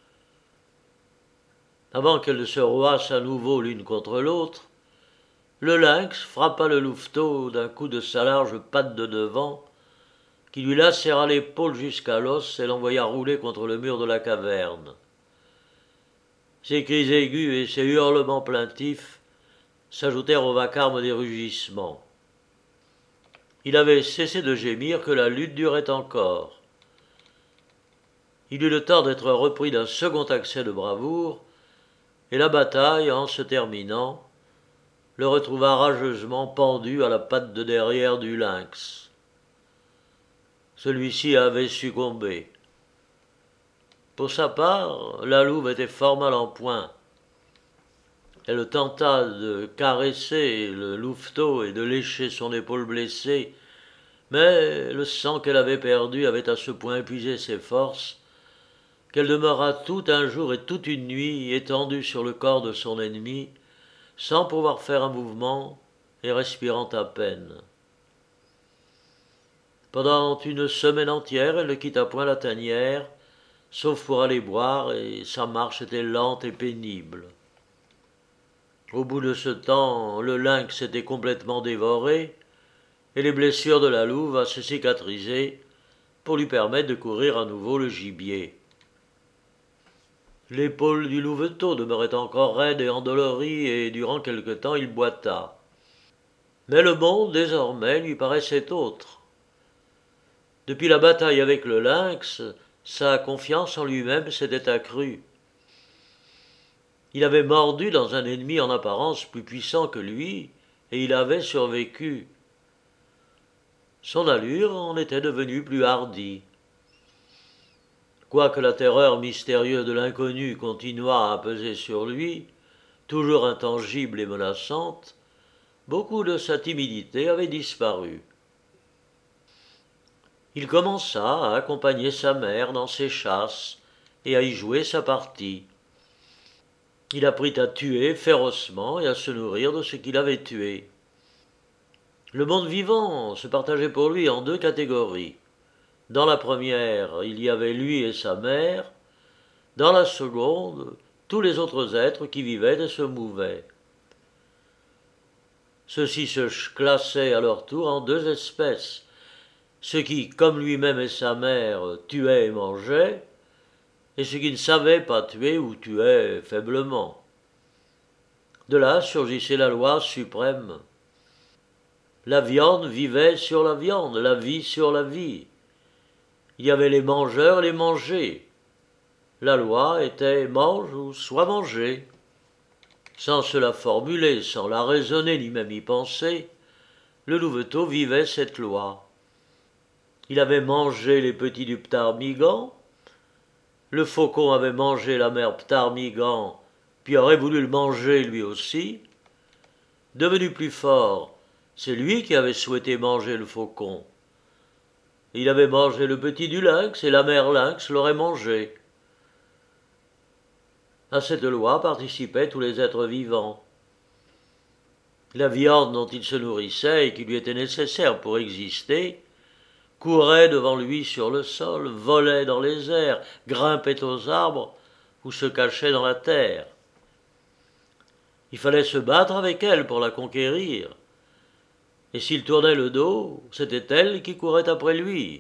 Avant qu'elles ne se rouassent à nouveau l'une contre l'autre, le lynx frappa le louveteau d'un coup de sa large patte de devant, qui lui lacéra l'épaule jusqu'à l'os et l'envoya rouler contre le mur de la caverne. Ses cris aigus et ses hurlements plaintifs s'ajoutèrent au vacarme des rugissements. Il avait cessé de gémir que la lutte durait encore. Il eut le temps d'être repris d'un second accès de bravoure, et la bataille, en se terminant, le retrouva rageusement pendu à la patte de derrière du lynx. Celui-ci avait succombé. Pour sa part, la louve était fort mal en point. Elle tenta de caresser le louveteau et de lécher son épaule blessée, mais le sang qu'elle avait perdu avait à ce point épuisé ses forces qu'elle demeura tout un jour et toute une nuit étendue sur le corps de son ennemi, sans pouvoir faire un mouvement et respirant à peine. Pendant une semaine entière, elle ne quitta point la tanière, sauf pour aller boire, et sa marche était lente et pénible. Au bout de ce temps, le lynx s'était complètement dévoré, et les blessures de la louve se cicatrisaient pour lui permettre de courir à nouveau le gibier. L'épaule du louveteau demeurait encore raide et endolorie, et durant quelque temps il boita. Mais le monde, désormais, lui paraissait autre. Depuis la bataille avec le lynx, sa confiance en lui-même s'était accrue. Il avait mordu dans un ennemi en apparence plus puissant que lui, et il avait survécu. Son allure en était devenue plus hardie. Quoique la terreur mystérieuse de l'inconnu continuât à peser sur lui, toujours intangible et menaçante, beaucoup de sa timidité avait disparu. Il commença à accompagner sa mère dans ses chasses et à y jouer sa partie. Il apprit à tuer férocement et à se nourrir de ce qu'il avait tué. Le monde vivant se partageait pour lui en deux catégories. Dans la première, il y avait lui et sa mère. Dans la seconde, tous les autres êtres qui vivaient et se mouvaient. Ceux-ci se classaient à leur tour en deux espèces, ceux qui, comme lui-même et sa mère, tuaient et mangeaient, et ceux qui ne savaient pas tuer ou tuaient faiblement. De là surgissait la loi suprême. La viande vivait sur la viande, la vie sur la vie. Il y avait les mangeurs et les mangés. La loi était mange ou sois mangé. Sans se la formuler, sans la raisonner ni même y penser, le louveteau vivait cette loi. Il avait mangé les petits du ptarmigan, le faucon avait mangé la mère ptarmigan, puis aurait voulu le manger lui aussi. Devenu plus fort, c'est lui qui avait souhaité manger le faucon. Il avait mangé le petit du lynx et la mère lynx l'aurait mangé. À cette loi participaient tous les êtres vivants. La viande dont il se nourrissait et qui lui était nécessaire pour exister courait devant lui sur le sol, volait dans les airs, grimpait aux arbres ou se cachait dans la terre. Il fallait se battre avec elle pour la conquérir. Et s'il tournait le dos, c'était elle qui courait après lui.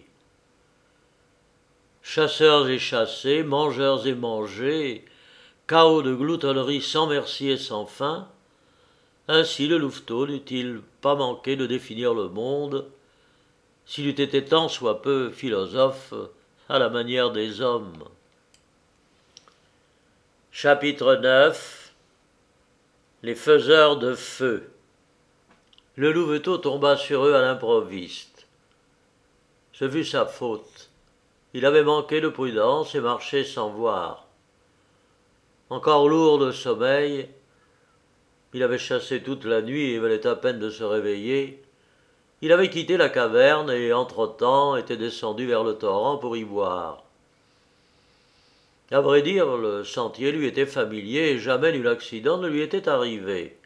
Chasseurs et chassés, mangeurs et mangés, chaos de gloutonnerie sans merci et sans fin, ainsi le louveteau n'eût-il pas manqué de définir le monde, s'il eût été tant soit peu philosophe à la manière des hommes. Chapitre neuf. Les faiseurs de feu. Le louveteau tomba sur eux à l'improviste. Ce fut sa faute. Il avait manqué de prudence et marché sans voir. Encore lourd de sommeil, il avait chassé toute la nuit et venait à peine de se réveiller. Il avait quitté la caverne et, entre-temps, était descendu vers le torrent pour y boire. À vrai dire, le sentier lui était familier et jamais nul accident ne lui était arrivé.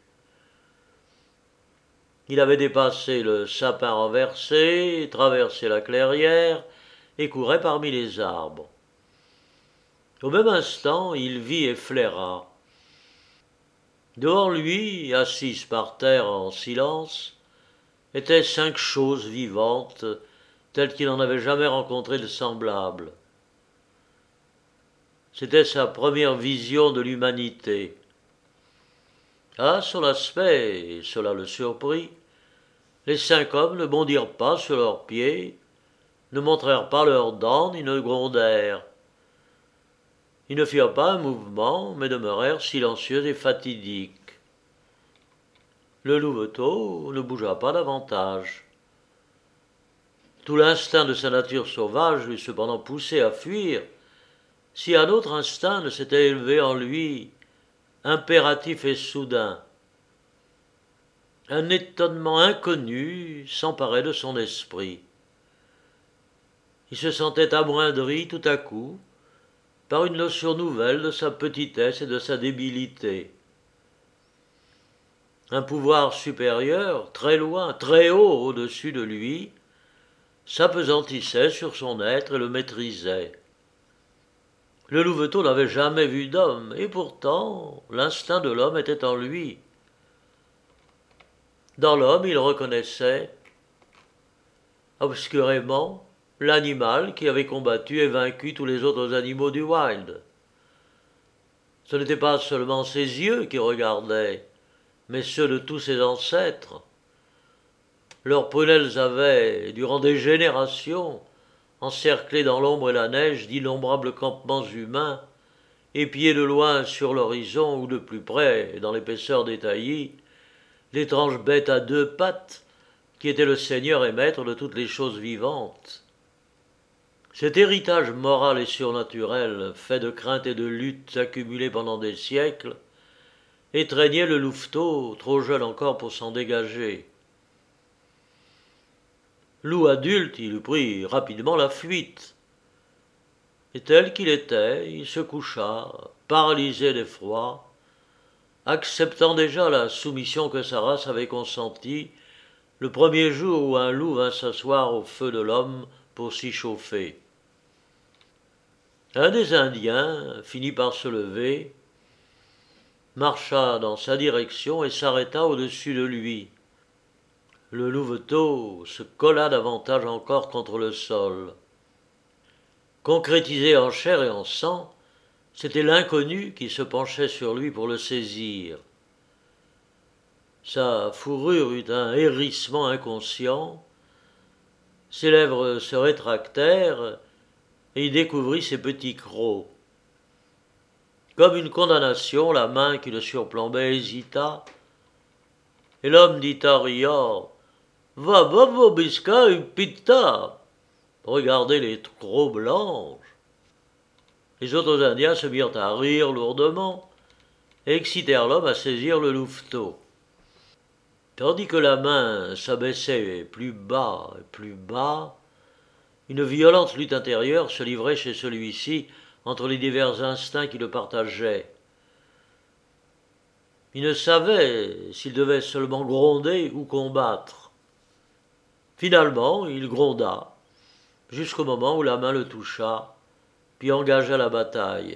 Il avait dépassé le sapin renversé, traversé la clairière et courait parmi les arbres. Au même instant, il vit et flaira. Devant lui, assises par terre en silence, étaient cinq choses vivantes, telles qu'il n'en avait jamais rencontré de semblables. C'était sa première vision de l'humanité. À son aspect, et cela le surprit, les cinq hommes ne bondirent pas sur leurs pieds, ne montrèrent pas leurs dents, ni ne grondèrent. Ils ne firent pas un mouvement, mais demeurèrent silencieux et fatidiques. Le louveteau ne bougea pas davantage. Tout l'instinct de sa nature sauvage l'eût cependant poussé à fuir, si un autre instinct ne s'était élevé en lui, impératif et soudain. Un étonnement inconnu s'emparait de son esprit. Il se sentait amoindri tout à coup par une notion nouvelle de sa petitesse et de sa débilité. Un pouvoir supérieur, très loin, très haut au-dessus de lui, s'apesantissait sur son être et le maîtrisait. Le louveteau n'avait jamais vu d'homme, et pourtant l'instinct de l'homme était en lui. Dans l'homme, il reconnaissait, obscurément, l'animal qui avait combattu et vaincu tous les autres animaux du wild. Ce n'étaient pas seulement ses yeux qui regardaient, mais ceux de tous ses ancêtres. Leurs prunelles avaient, durant des générations, encerclé dans l'ombre et la neige d'innombrables campements humains, épiés de loin sur l'horizon ou de plus près, dans l'épaisseur des taillis, l'étrange bête à deux pattes qui était le seigneur et maître de toutes les choses vivantes. Cet héritage moral et surnaturel, fait de craintes et de luttes accumulées pendant des siècles, étreignait le louveteau, trop jeune encore pour s'en dégager. Loup adulte, il eût pris rapidement la fuite. Et tel qu'il était, il se coucha, paralysé d'effroi, acceptant déjà la soumission que sa race avait consentie le premier jour où un loup vint s'asseoir au feu de l'homme pour s'y chauffer. Un des Indiens finit par se lever, marcha dans sa direction et s'arrêta au-dessus de lui. Le louveteau se colla davantage encore contre le sol. Concrétisé en chair et en sang, c'était l'inconnu qui se penchait sur lui pour le saisir. Sa fourrure eut un hérissement inconscient, ses lèvres se rétractèrent et il découvrit ses petits crocs. Comme une condamnation, la main qui le surplombait hésita, et l'homme dit en riant « Va, va, vobisca, upita !» Regardez les crocs blanches. Les autres Indiens se mirent à rire lourdement et excitèrent l'homme à saisir le louveteau. Tandis que la main s'abaissait plus bas et plus bas, une violente lutte intérieure se livrait chez celui-ci entre les divers instincts qui le partageaient. Il ne savait s'il devait seulement gronder ou combattre. Finalement, il gronda, jusqu'au moment où la main le toucha, puis engagea la bataille.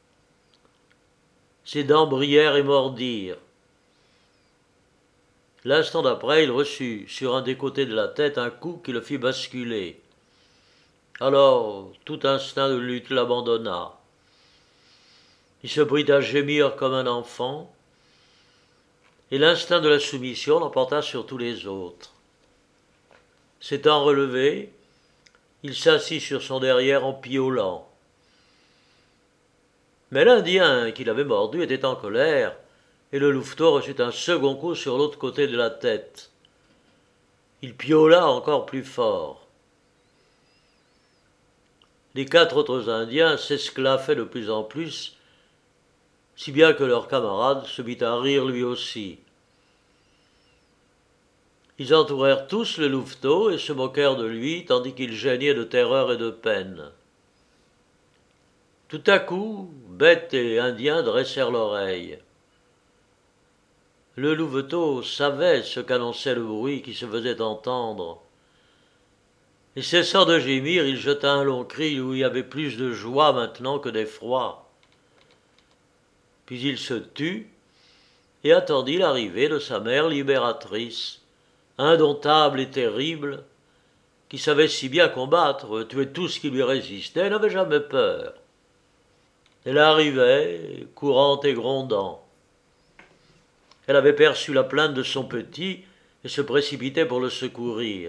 Ses dents brillèrent et mordirent. L'instant d'après, il reçut sur un des côtés de la tête un coup qui le fit basculer. Alors, tout instinct de lutte l'abandonna. Il se prit à gémir comme un enfant, et l'instinct de la soumission l'emporta sur tous les autres. S'étant relevé, il s'assit sur son derrière en piaulant. Mais l'Indien qui l'avait mordu était en colère, et le louveteau reçut un second coup sur l'autre côté de la tête. Il piola encore plus fort. Les quatre autres Indiens s'esclaffaient de plus en plus, si bien que leur camarade se mit à rire lui aussi. Ils entourèrent tous le louveteau et se moquèrent de lui, tandis qu'il geignait de terreur et de peine. Tout à coup, bêtes et Indiens dressèrent l'oreille. Le louveteau savait ce qu'annonçait le bruit qui se faisait entendre. Et cessant de gémir, il jeta un long cri où il y avait plus de joie maintenant que d'effroi. Puis il se tut et attendit l'arrivée de sa mère libératrice, indomptable et terrible, qui savait si bien combattre, tuer tout ce qui lui résistait, n'avait jamais peur. Elle arrivait, courante et grondant. Elle avait perçu la plainte de son petit et se précipitait pour le secourir.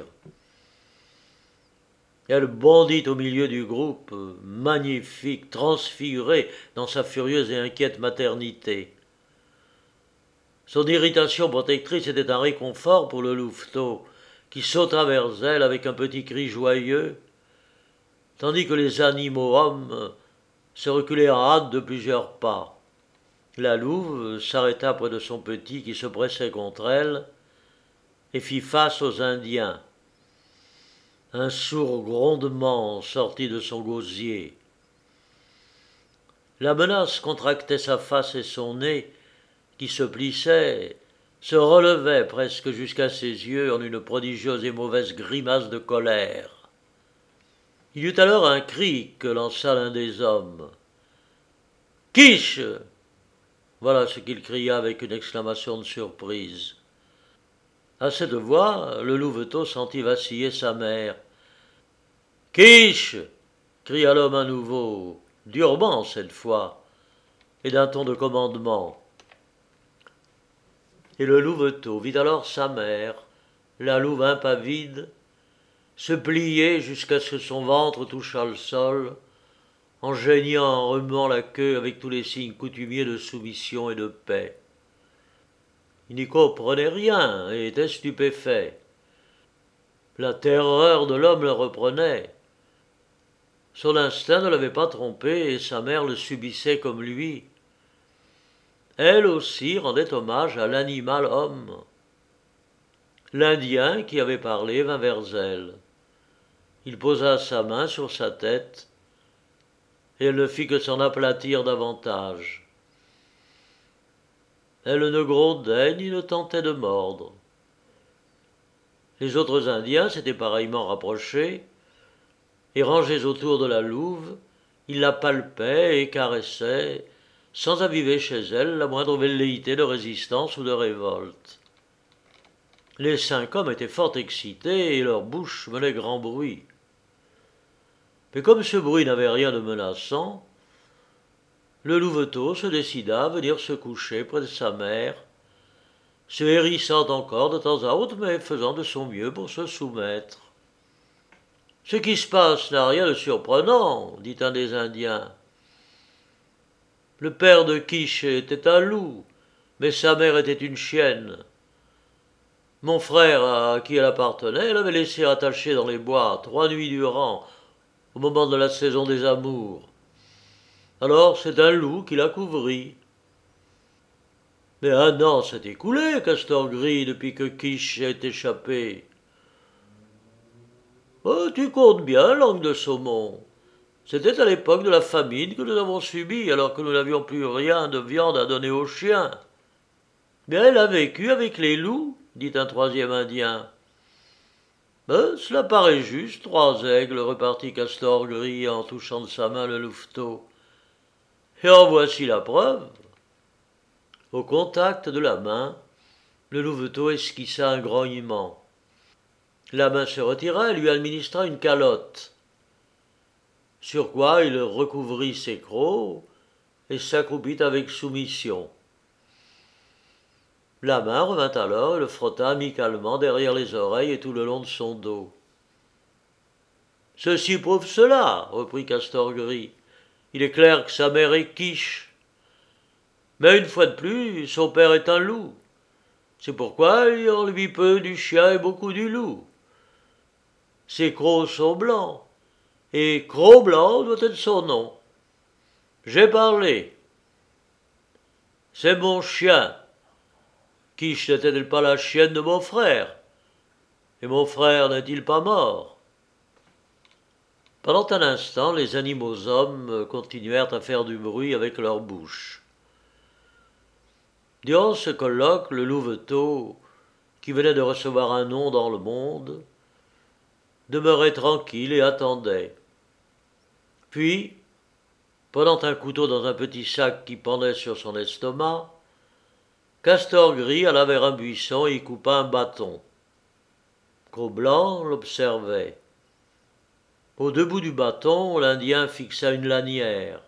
Elle bondit au milieu du groupe, magnifique, transfigurée dans sa furieuse et inquiète maternité. Son irritation protectrice était un réconfort pour le louveteau, qui sauta vers elle avec un petit cri joyeux, tandis que les animaux hommes se reculaient en hâte de plusieurs pas. La louve s'arrêta près de son petit qui se pressait contre elle et fit face aux Indiens. Un sourd grondement sortit de son gosier. La menace contractait sa face et son nez, qui se plissait, se relevait presque jusqu'à ses yeux en une prodigieuse et mauvaise grimace de colère. Il y eut alors un cri que lança l'un des hommes. « Quiche !» Voilà ce qu'il cria avec une exclamation de surprise. À cette voix, le louveteau sentit vaciller sa mère. « Quiche !» cria l'homme à nouveau, durement cette fois, et d'un ton de commandement. Et le louveteau vit alors sa mère, la louve impavide, se plier jusqu'à ce que son ventre touchât le sol, en geignant, en remuant la queue avec tous les signes coutumiers de soumission et de paix. Il n'y comprenait rien et était stupéfait. La terreur de l'homme le reprenait. Son instinct ne l'avait pas trompé et sa mère le subissait comme lui. Elle aussi rendait hommage à l'animal homme. L'Indien qui avait parlé vint vers elle. Il posa sa main sur sa tête et elle ne fit que s'en aplatir davantage. Elle ne grondait ni ne tentait de mordre. Les autres Indiens s'étaient pareillement rapprochés, et rangés autour de la louve, ils la palpaient et caressaient, sans aviver chez elle la moindre velléité de résistance ou de révolte. Les cinq hommes étaient fort excités et leur bouche menait grand bruit. Mais comme ce bruit n'avait rien de menaçant, le louveteau se décida à venir se coucher près de sa mère, se hérissant encore de temps à autre, mais faisant de son mieux pour se soumettre. « Ce qui se passe n'a rien de surprenant, dit un des Indiens. Le père de Kish était un loup, mais sa mère était une chienne. Mon frère, à qui elle appartenait, l'avait laissée attachée dans les bois trois nuits durant, au moment de la saison des amours. Alors c'est un loup qui la couvrit. Mais un an s'est écoulé, Castor Gris, depuis que Kish est échappé. Oh, tu comptes bien, langue de saumon. C'était à l'époque de la famine que nous avons subie, alors que nous n'avions plus rien de viande à donner aux chiens. Mais elle a vécu avec les loups, dit un troisième Indien. Ben, cela paraît juste, trois aigles, repartit Castor Gris en touchant de sa main le louveteau. Et en voici la preuve. Au contact de la main, le louveteau esquissa un grognement. La main se retira et lui administra une calotte, sur quoi il recouvrit ses crocs et s'accroupit avec soumission. La main revint alors et le frotta amicalement derrière les oreilles et tout le long de son dos. « Ceci prouve cela, reprit Castor Gris. Il est clair que sa mère est quiche. Mais une fois de plus, son père est un loup. C'est pourquoi il y en lui peu du chien et beaucoup du loup. Ses crocs sont blancs, et Cros-Blanc doit être son nom. J'ai parlé. C'est mon chien. Quiche n'était-elle pas la chienne de mon frère? Et mon frère n'est-il pas mort? Pendant un instant, les animaux hommes continuèrent à faire du bruit avec leur bouche. Durant ce colloque, le louveteau, qui venait de recevoir un nom dans le monde, demeurait tranquille et attendait. Puis, prenant un couteau dans un petit sac qui pendait sur son estomac, Castor Gris alla vers un buisson et y coupa un bâton. Cros-Blanc l'observait. Au debout du bâton, l'Indien fixa une lanière.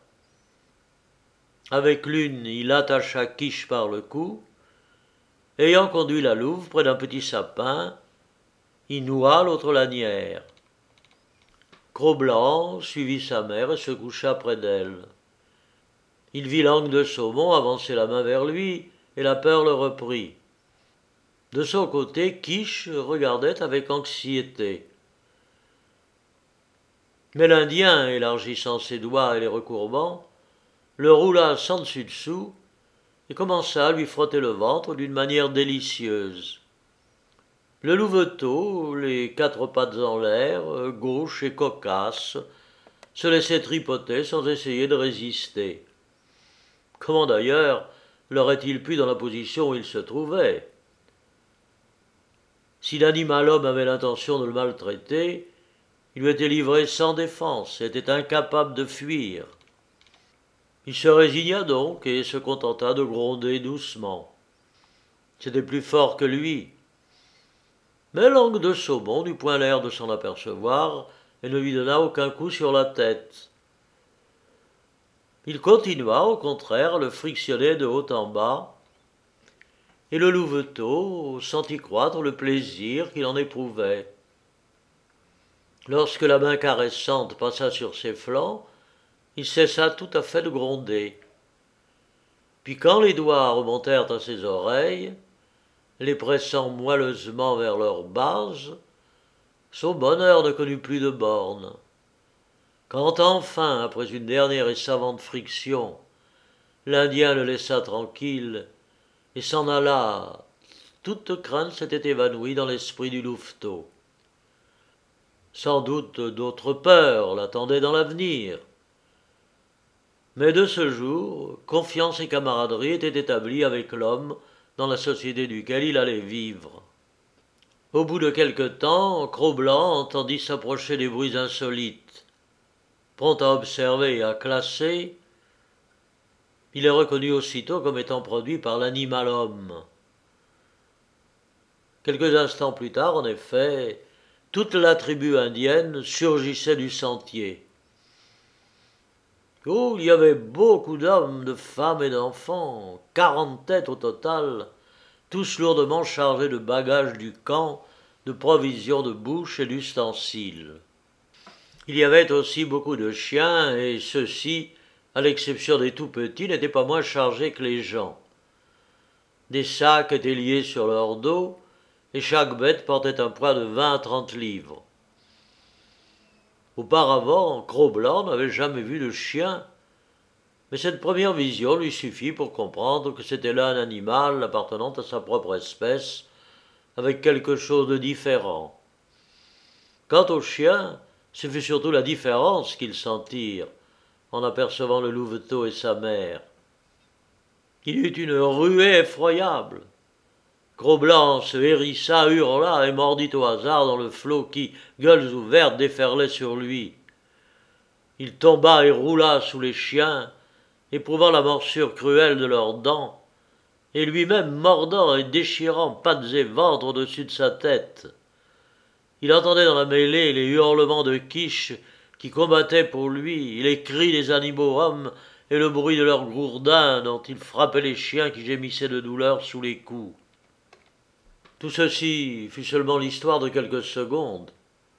Avec l'une, il attacha Kish par le cou. Ayant conduit la louve près d'un petit sapin, il noua l'autre lanière. Cros-Blanc suivit sa mère et se coucha près d'elle. Il vit Langue de Saumon avancer la main vers lui, et la peur le reprit. De son côté, Kish regardait avec anxiété. Mais l'Indien, élargissant ses doigts et les recourbant, le roula sans dessus-dessous et commença à lui frotter le ventre d'une manière délicieuse. Le louveteau, les quatre pattes en l'air, gauche et cocasse, se laissait tripoter sans essayer de résister. Comment d'ailleurs l'aurait-il pu dans la position où il se trouvait? Si l'animal homme avait l'intention de le maltraiter, il lui était livré sans défense et était incapable de fuir. Il se résigna donc et se contenta de gronder doucement. C'était plus fort que lui. Mais Langue de Saumon n'eut point l'air de s'en apercevoir et ne lui donna aucun coup sur la tête. Il continua, au contraire, à le frictionner de haut en bas, et le louveteau sentit croître le plaisir qu'il en éprouvait. Lorsque la main caressante passa sur ses flancs, il cessa tout à fait de gronder. Puis quand les doigts remontèrent à ses oreilles, les pressant moelleusement vers leur base, son bonheur ne connut plus de bornes. Quand enfin, après une dernière et savante friction, l'Indien le laissa tranquille et s'en alla, toute crainte s'était évanouie dans l'esprit du louveteau. Sans doute d'autres peurs l'attendaient dans l'avenir. Mais de ce jour, confiance et camaraderie étaient établies avec l'homme dans la société duquel il allait vivre. Au bout de quelque temps, Cros-Blanc entendit s'approcher des bruits insolites. Prompt à observer et à classer, il les reconnut aussitôt comme étant produits par l'animal homme. Quelques instants plus tard, en effet, toute la tribu indienne surgissait du sentier. Oh, il y avait beaucoup d'hommes, de femmes et d'enfants, quarante têtes au total, tous lourdement chargés de bagages du camp, de provisions de bouche et d'ustensiles. Il y avait aussi beaucoup de chiens, et ceux-ci, à l'exception des tout petits, n'étaient pas moins chargés que les gens. Des sacs étaient liés sur leur dos, et chaque bête portait un poids de vingt à trente livres. Auparavant, Gros-Blanc n'avait jamais vu de chien, mais cette première vision lui suffit pour comprendre que c'était là un animal appartenant à sa propre espèce, avec quelque chose de différent. Quant aux chiens, ce fut surtout la différence qu'ils sentirent en apercevant le louveteau et sa mère. Il y eut une ruée effroyable. Gros-Blanc se hérissa, hurla et mordit au hasard dans le flot qui, gueules ouvertes, déferlait sur lui. Il tomba et roula sous les chiens, éprouvant la morsure cruelle de leurs dents, et lui-même mordant et déchirant pattes et ventre au-dessus de sa tête. Il entendait dans la mêlée les hurlements de quiches qui combattaient pour lui, les cris des animaux hommes et le bruit de leurs gourdins dont il frappait les chiens qui gémissaient de douleur sous les coups. Tout ceci fut seulement l'histoire de quelques secondes.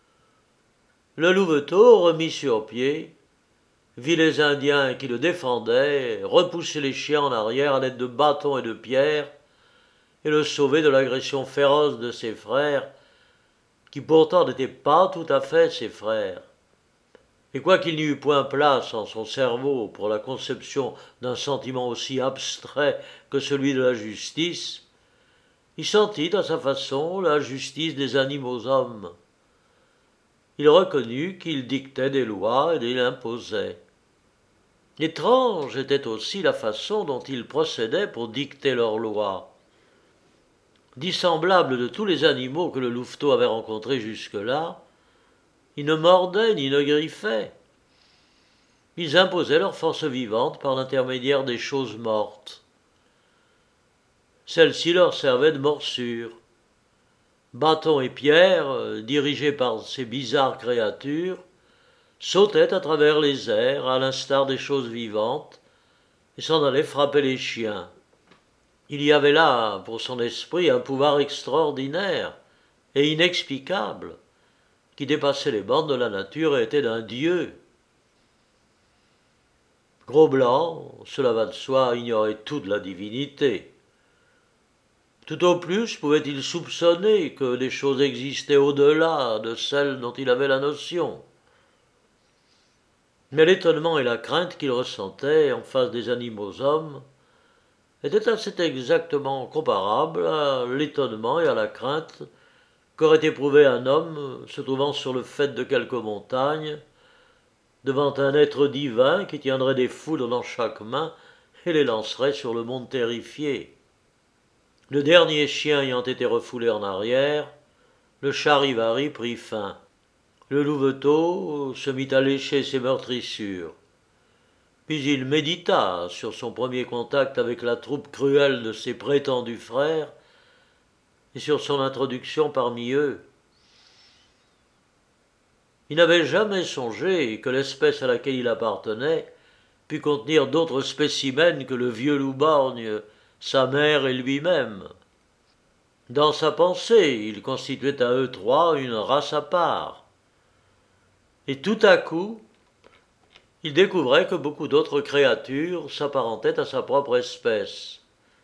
Le louveteau, remis sur pied, vit les Indiens qui le défendaient repousser les chiens en arrière à l'aide de bâtons et de pierres et le sauver de l'agression féroce de ses frères, qui pourtant n'étaient pas tout à fait ses frères. Et quoiqu'il n'y eût point place en son cerveau pour la conception d'un sentiment aussi abstrait que celui de la justice, il sentit à sa façon la justice des animaux hommes. Il reconnut qu'il dictait des lois et les imposait. Étrange était aussi la façon dont il procédait pour dicter leurs lois. Dissemblable de tous les animaux que le louveteau avait rencontrés jusque-là, ils ne mordaient ni ne griffaient. Ils imposaient leur force vivante par l'intermédiaire des choses mortes. Celles-ci leur servaient de morsure. Bâtons et pierres, dirigés par ces bizarres créatures, sautaient à travers les airs, à l'instar des choses vivantes, et s'en allaient frapper les chiens. Il y avait là, pour son esprit, un pouvoir extraordinaire et inexplicable, qui dépassait les bornes de la nature et était d'un dieu. Gros-Blanc, cela va de soi, ignorait tout de la divinité. Tout au plus pouvait-il soupçonner que des choses existaient au-delà de celles dont il avait la notion. Mais l'étonnement et la crainte qu'il ressentait en face des animaux hommes étaient assez exactement comparables à l'étonnement et à la crainte qu'aurait éprouvé un homme se trouvant sur le faîte de quelque montagne, devant un être divin qui tiendrait des foudres dans chaque main et les lancerait sur le monde terrifié. Le dernier chien ayant été refoulé en arrière, le charivari prit fin. Le louveteau se mit à lécher ses meurtrissures. Puis il médita sur son premier contact avec la troupe cruelle de ses prétendus frères et sur son introduction parmi eux. Il n'avait jamais songé que l'espèce à laquelle il appartenait pût contenir d'autres spécimens que le vieux loup-borgne, sa mère et lui-même. Dans sa pensée, ils constituaient à eux trois une race à part. Et tout à coup, il découvrait que beaucoup d'autres créatures s'apparentaient à sa propre espèce.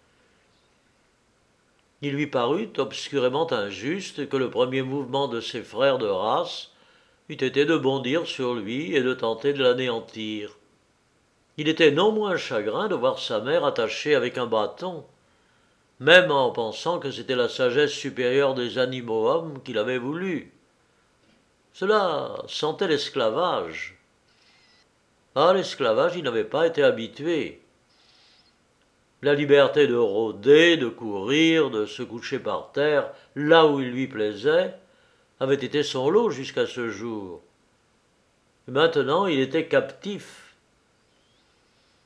Il lui parut obscurément injuste que le premier mouvement de ses frères de race eût été de bondir sur lui et de tenter de l'anéantir. Il était non moins chagrin de voir sa mère attachée avec un bâton, même en pensant que c'était la sagesse supérieure des animaux hommes qu'il avait voulu. Cela sentait l'esclavage. À l'esclavage, il n'avait pas été habitué. La liberté de rôder, de courir, de se coucher par terre, là où il lui plaisait, avait été son lot jusqu'à ce jour. Maintenant, il était captif.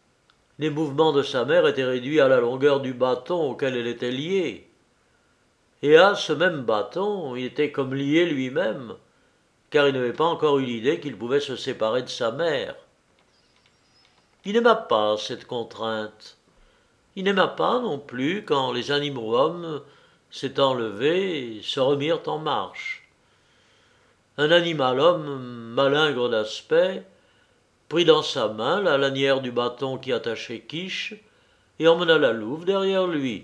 Les mouvements de sa mère étaient réduits à la longueur du bâton auquel elle était liée. Et à ce même bâton, il était comme lié lui-même, car il n'avait pas encore eu l'idée qu'il pouvait se séparer de sa mère. Il n'aima pas cette contrainte. Il n'aima pas non plus quand les animaux hommes, s'étant levés, se remirent en marche. Un animal homme, malingre d'aspect, prit dans sa main la lanière du bâton qui attachait Kiche et emmena la louve derrière lui.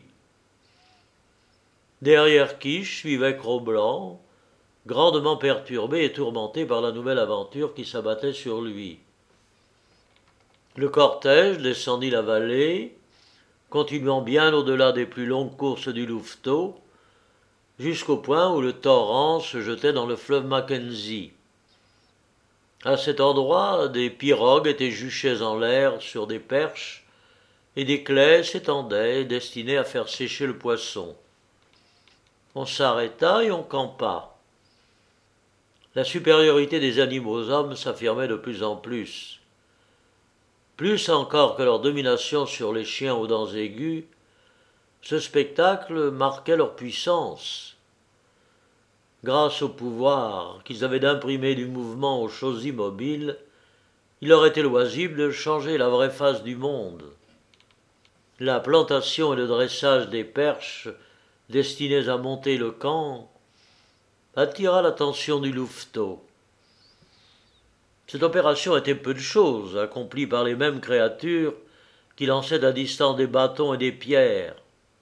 Derrière Kiche suivait Cro-Blanc, grandement perturbé et tourmenté par la nouvelle aventure qui s'abattait sur lui. Le cortège descendit la vallée, continuant bien au-delà des plus longues courses du Louveteau, jusqu'au point où le torrent se jetait dans le fleuve Mackenzie. À cet endroit, des pirogues étaient juchées en l'air sur des perches, et des claies s'étendaient, destinées à faire sécher le poisson. On s'arrêta et on campa. La supériorité des animaux aux hommes s'affirmait de plus en plus. Plus encore que leur domination sur les chiens aux dents aiguës, ce spectacle marquait leur puissance. Grâce au pouvoir qu'ils avaient d'imprimer du mouvement aux choses immobiles, il leur était loisible de changer la vraie face du monde. La plantation et le dressage des perches destinées à monter le camp attira l'attention du Louveteau. Cette opération était peu de chose, accomplie par les mêmes créatures qui lançaient à distance des bâtons et des pierres.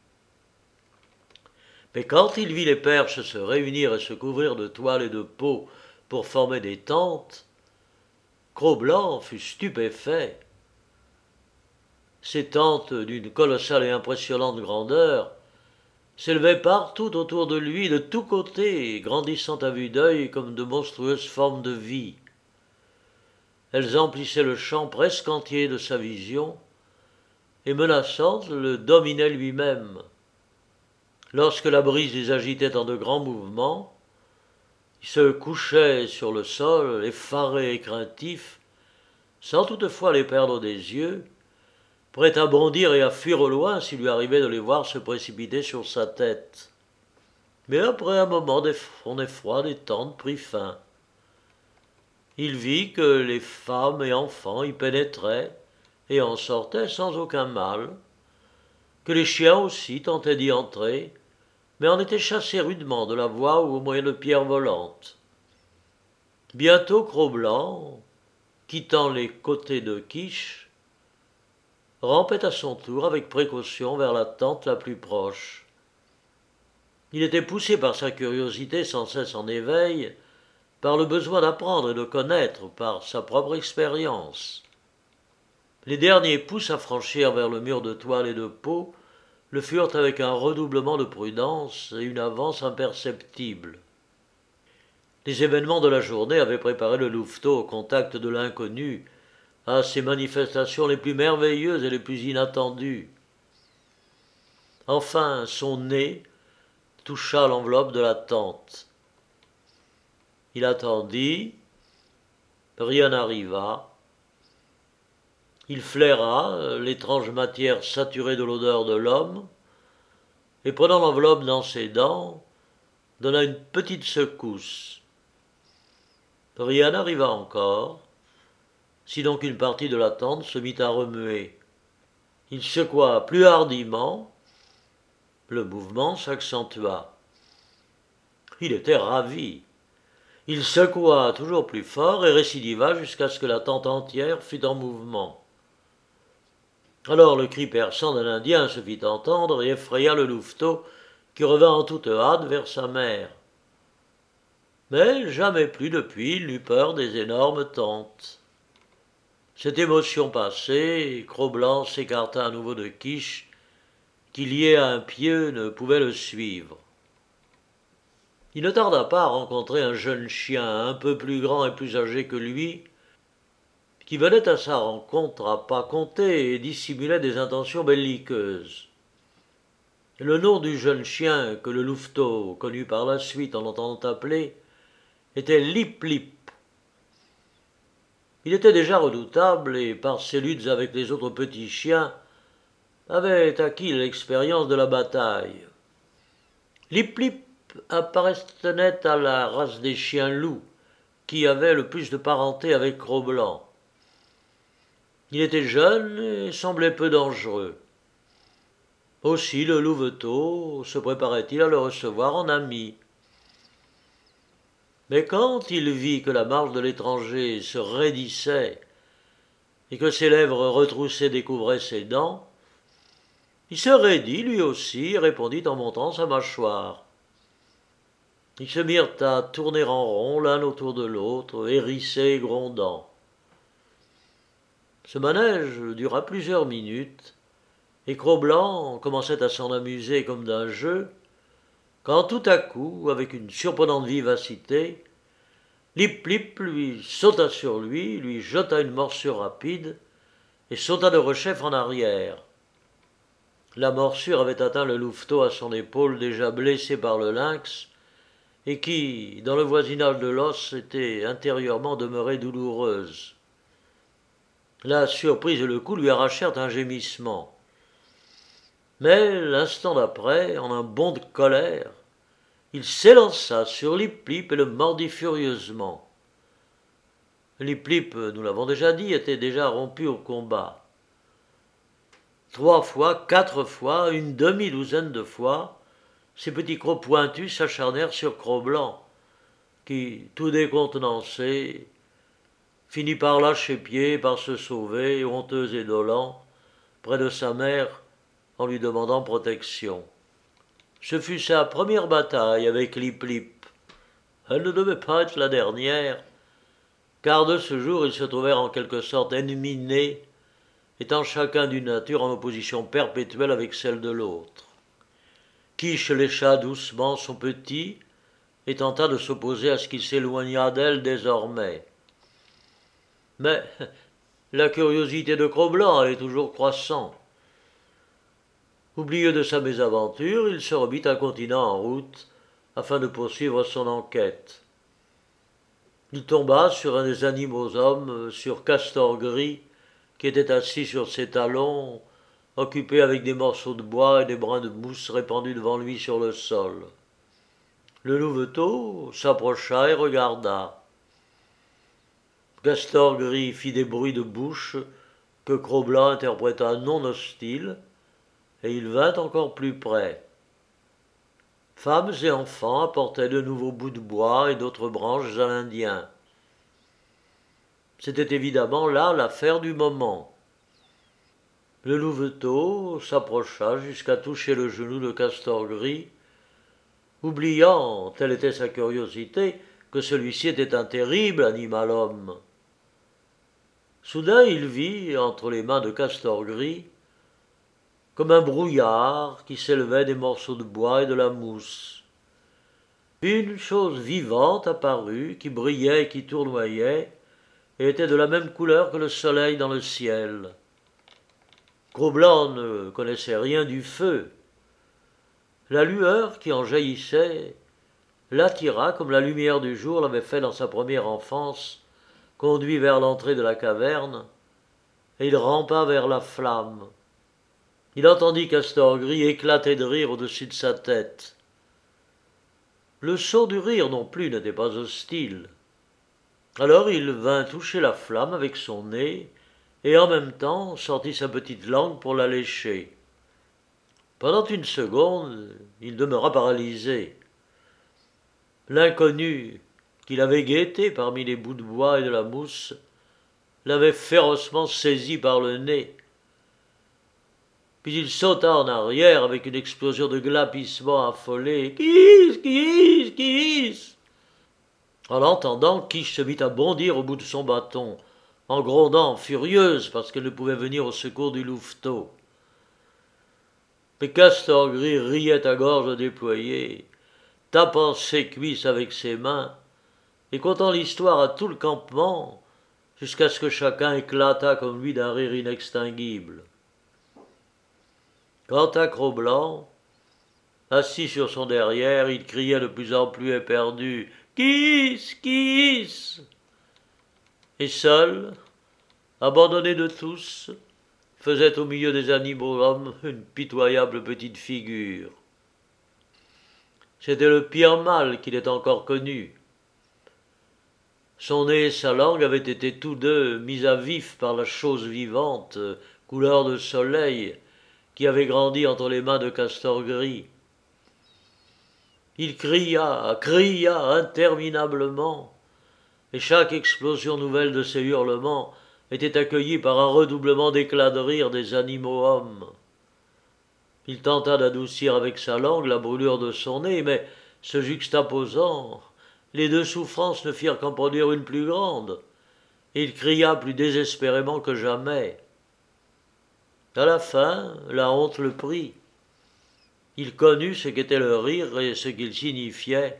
Mais quand il vit les perches se réunir et se couvrir de toile et de peau pour former des tentes, Cro-Blanc fut stupéfait. Ces tentes, d'une colossale et impressionnante grandeur, s'élevaient partout autour de lui, de tous côtés, grandissant à vue d'œil comme de monstrueuses formes de vie. Elles emplissaient le champ presque entier de sa vision, et menaçantes le dominaient lui-même. Lorsque la brise les agitait en de grands mouvements, il se couchait sur le sol, effaré et craintif, sans toutefois les perdre des yeux, prêt à bondir et à fuir au loin s'il lui arrivait de les voir se précipiter sur sa tête. Mais après un moment, son effroi détente prit fin. Il vit que les femmes et enfants y pénétraient et en sortaient sans aucun mal, que les chiens aussi tentaient d'y entrer, mais en étaient chassés rudement de la voie ou au moyen de pierres volantes. Bientôt Cro-Blanc, quittant les côtés de Kiche, rampait à son tour avec précaution vers la tente la plus proche. Il était poussé par sa curiosité sans cesse en éveil, par le besoin d'apprendre et de connaître par sa propre expérience. Les derniers pouces à franchir vers le mur de toile et de peau le furent avec un redoublement de prudence et une avance imperceptible. Les événements de la journée avaient préparé le Louveteau au contact de l'inconnu, à ses manifestations les plus merveilleuses et les plus inattendues. Enfin, son nez toucha l'enveloppe de la tente. Il attendit, rien n'arriva. Il flaira l'étrange matière saturée de l'odeur de l'homme, et prenant l'enveloppe dans ses dents, donna une petite secousse. Rien n'arriva encore, si donc une partie de la tente se mit à remuer. Il secoua plus hardiment, le mouvement s'accentua. Il était ravi. Il secoua toujours plus fort et récidiva jusqu'à ce que la tente entière fût en mouvement. Alors le cri perçant d'un Indien se fit entendre et effraya le Louveteau, qui revint en toute hâte vers sa mère. Mais jamais plus depuis il n'eut peur des énormes tentes. Cette émotion passée, Cro-Blanc s'écarta à nouveau de Kiche, qui lié à un pieu ne pouvait le suivre. Il ne tarda pas à rencontrer un jeune chien un peu plus grand et plus âgé que lui, qui venait à sa rencontre à pas compter et dissimulait des intentions belliqueuses. Le nom du jeune chien que le Louveteau connut par la suite en l'entendant appeler était Lip-Lip. Il était déjà redoutable et, par ses luttes avec les autres petits chiens, avait acquis l'expérience de la bataille. Lip-Lip appartenait à la race des chiens loups, qui avait le plus de parenté avec Cro-Blanc. Il était jeune et semblait peu dangereux. Aussi le louveteau se préparait-il à le recevoir en ami. Mais quand il vit que la marche de l'étranger se raidissait et que ses lèvres retroussées découvraient ses dents, il se raidit lui aussi et répondit en montrant sa mâchoire. Ils se mirent à tourner en rond l'un autour de l'autre, hérissés et grondant. Ce manège dura plusieurs minutes, et Cro-Blanc commençait à s'en amuser comme d'un jeu, quand tout à coup, avec une surprenante vivacité, Lip-Lip lui sauta sur lui, lui jeta une morsure rapide, et sauta de rechef en arrière. La morsure avait atteint le louveteau à son épaule déjà blessé par le lynx, et qui, dans le voisinage de l'os, était intérieurement demeurée douloureuse. La surprise et le coup lui arrachèrent un gémissement. Mais l'instant d'après, en un bond de colère, il s'élança sur Lip-Lip et le mordit furieusement. Lip-Lip, nous l'avons déjà dit, était déjà rompu au combat. Trois fois, quatre fois, une demi-douzaine de fois, ces petits crocs pointus s'acharnèrent sur Cro-Blanc, qui, tout décontenancé, finit par lâcher pied, par se sauver, honteux et dolent, près de sa mère, en lui demandant protection. Ce fut sa première bataille avec Lip-Lip. Elle ne devait pas être la dernière, car de ce jour ils se trouvèrent en quelque sorte ennemis nés, étant chacun d'une nature en opposition perpétuelle avec celle de l'autre. Quiche lécha doucement son petit et tenta de s'opposer à ce qui s'éloigna d'elle désormais. Mais la curiosité de Cro-Blanc allait toujours croissant. Oublieux de sa mésaventure, il se remit incontinent en route afin de poursuivre son enquête. Il tomba sur un des animaux hommes, sur Castor Gris, qui était assis sur ses talons, occupé avec des morceaux de bois et des brins de mousse répandus devant lui sur le sol. Le louveteau s'approcha et regarda. Castor Gris fit des bruits de bouche que Cro-Blanc interpréta non hostiles, et il vint encore plus près. Femmes et enfants apportaient de nouveaux bouts de bois et d'autres branches à l'Indien. C'était évidemment là l'affaire du moment. Le louveteau s'approcha jusqu'à toucher le genou de Castor Gris, oubliant, telle était sa curiosité, que celui-ci était un terrible animal-homme. Soudain il vit, entre les mains de Castor Gris, comme un brouillard qui s'élevait des morceaux de bois et de la mousse. Puis une chose vivante apparut, qui brillait et qui tournoyait, et était de la même couleur que le soleil dans le ciel. Cro-Blanc ne connaissait rien du feu. La lueur qui en jaillissait l'attira comme la lumière du jour l'avait fait dans sa première enfance, conduit vers l'entrée de la caverne, et il rampa vers la flamme. Il entendit Castor Gris éclater de rire au-dessus de sa tête. Le son du rire non plus n'était pas hostile. Alors il vint toucher la flamme avec son nez, et en même temps sortit sa petite langue pour la lécher. Pendant une seconde, il demeura paralysé. L'inconnu, qu'il avait guetté parmi les bouts de bois et de la mousse, l'avait férocement saisi par le nez. Puis il sauta en arrière avec une explosion de glapissement affolé. « Kiss, kiss, kiss !» En l'entendant, Quiche se mit à bondir au bout de son bâton, en grondant, furieuse parce qu'elle ne pouvait venir au secours du louveteau. Mais Castor Gris riait à gorge déployée, tapant ses cuisses avec ses mains et contant l'histoire à tout le campement, jusqu'à ce que chacun éclatât comme lui d'un rire inextinguible. Quant à Cro-Blanc, assis sur son derrière, il criait de plus en plus éperdu « Kiss, kiss !» Et seul, abandonné de tous, faisait au milieu des animaux hommes une pitoyable petite figure. C'était le pire mal qu'il ait encore connu. Son nez et sa langue avaient été tous deux mis à vif par la chose vivante, couleur de soleil, qui avait grandi entre les mains de Castor Gris. Il cria, cria interminablement, et chaque explosion nouvelle de ses hurlements était accueillie par un redoublement d'éclats de rire des animaux hommes. Il tenta d'adoucir avec sa langue la brûlure de son nez, mais, se juxtaposant, les deux souffrances ne firent qu'en produire une plus grande, et il cria plus désespérément que jamais. À la fin, la honte le prit. Il connut ce qu'était le rire et ce qu'il signifiait.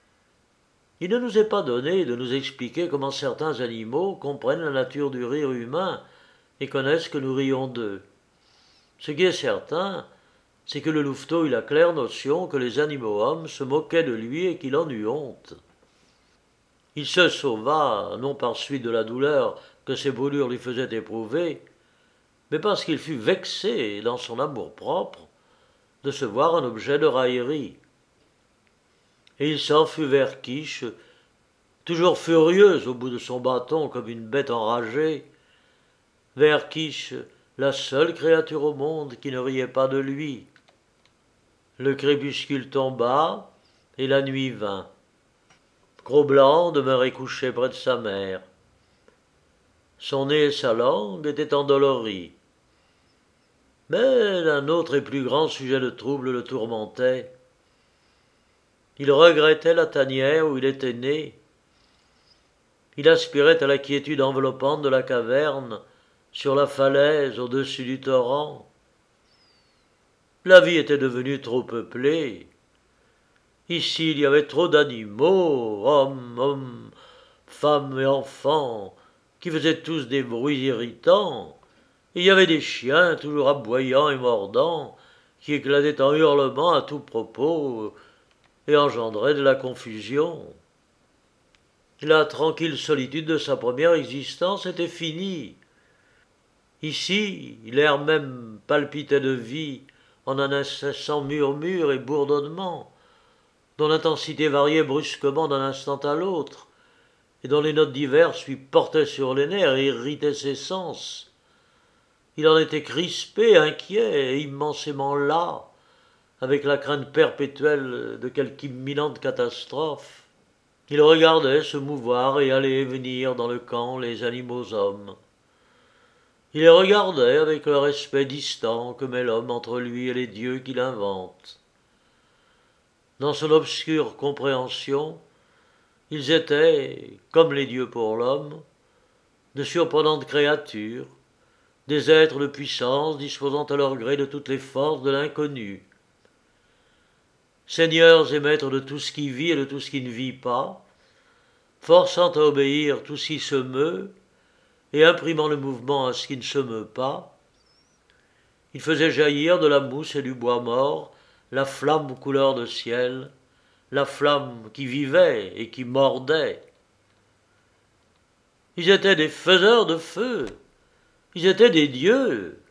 Il ne nous est pas donné de nous expliquer comment certains animaux comprennent la nature du rire humain et connaissent que nous rions d'eux. Ce qui est certain, c'est que le louveteau eut la claire notion que les animaux hommes se moquaient de lui et qu'il en eut honte. Il se sauva, non par suite de la douleur que ses brûlures lui faisaient éprouver, mais parce qu'il fut vexé dans son amour-propre de se voir un objet de raillerie. Et il s'enfuit vers Kish, toujours furieuse au bout de son bâton comme une bête enragée, vers Kish, la seule créature au monde qui ne riait pas de lui. Le crépuscule tomba, et la nuit vint. Gros-Blanc demeurait couché près de sa mère. Son nez et sa langue étaient endoloris. Mais un autre et plus grand sujet de trouble le tourmentait. Il regrettait la tanière où il était né. Il aspirait à la quiétude enveloppante de la caverne, sur la falaise, au-dessus du torrent. La vie était devenue trop peuplée. Ici, il y avait trop d'animaux, hommes, hommes, femmes et enfants, qui faisaient tous des bruits irritants. Et il y avait des chiens, toujours aboyants et mordants, qui éclataient en hurlements à tout propos et engendraient de la confusion. La tranquille solitude de sa première existence était finie. Ici, l'air même palpitait de vie en un incessant murmure et bourdonnement, dont l'intensité variait brusquement d'un instant à l'autre, et dont les notes diverses lui portaient sur les nerfs et irritaient ses sens. Il en était crispé, inquiet et immensément las, avec la crainte perpétuelle de quelque imminente catastrophe. Il regardait se mouvoir et aller et venir dans le camp les animaux hommes. Il les regardait avec le respect distant que met l'homme entre lui et les dieux qu'il invente. Dans son obscure compréhension, ils étaient, comme les dieux pour l'homme, de surprenantes créatures, des êtres de puissance disposant à leur gré de toutes les forces de l'inconnu. Seigneurs et maîtres de tout ce qui vit et de tout ce qui ne vit pas, forçant à obéir tout ce qui se meut et imprimant le mouvement à ce qui ne se meut pas, ils faisaient jaillir de la mousse et du bois mort la flamme couleur de ciel, la flamme qui vivait et qui mordait. Ils étaient des faiseurs de feu, ils étaient des dieux,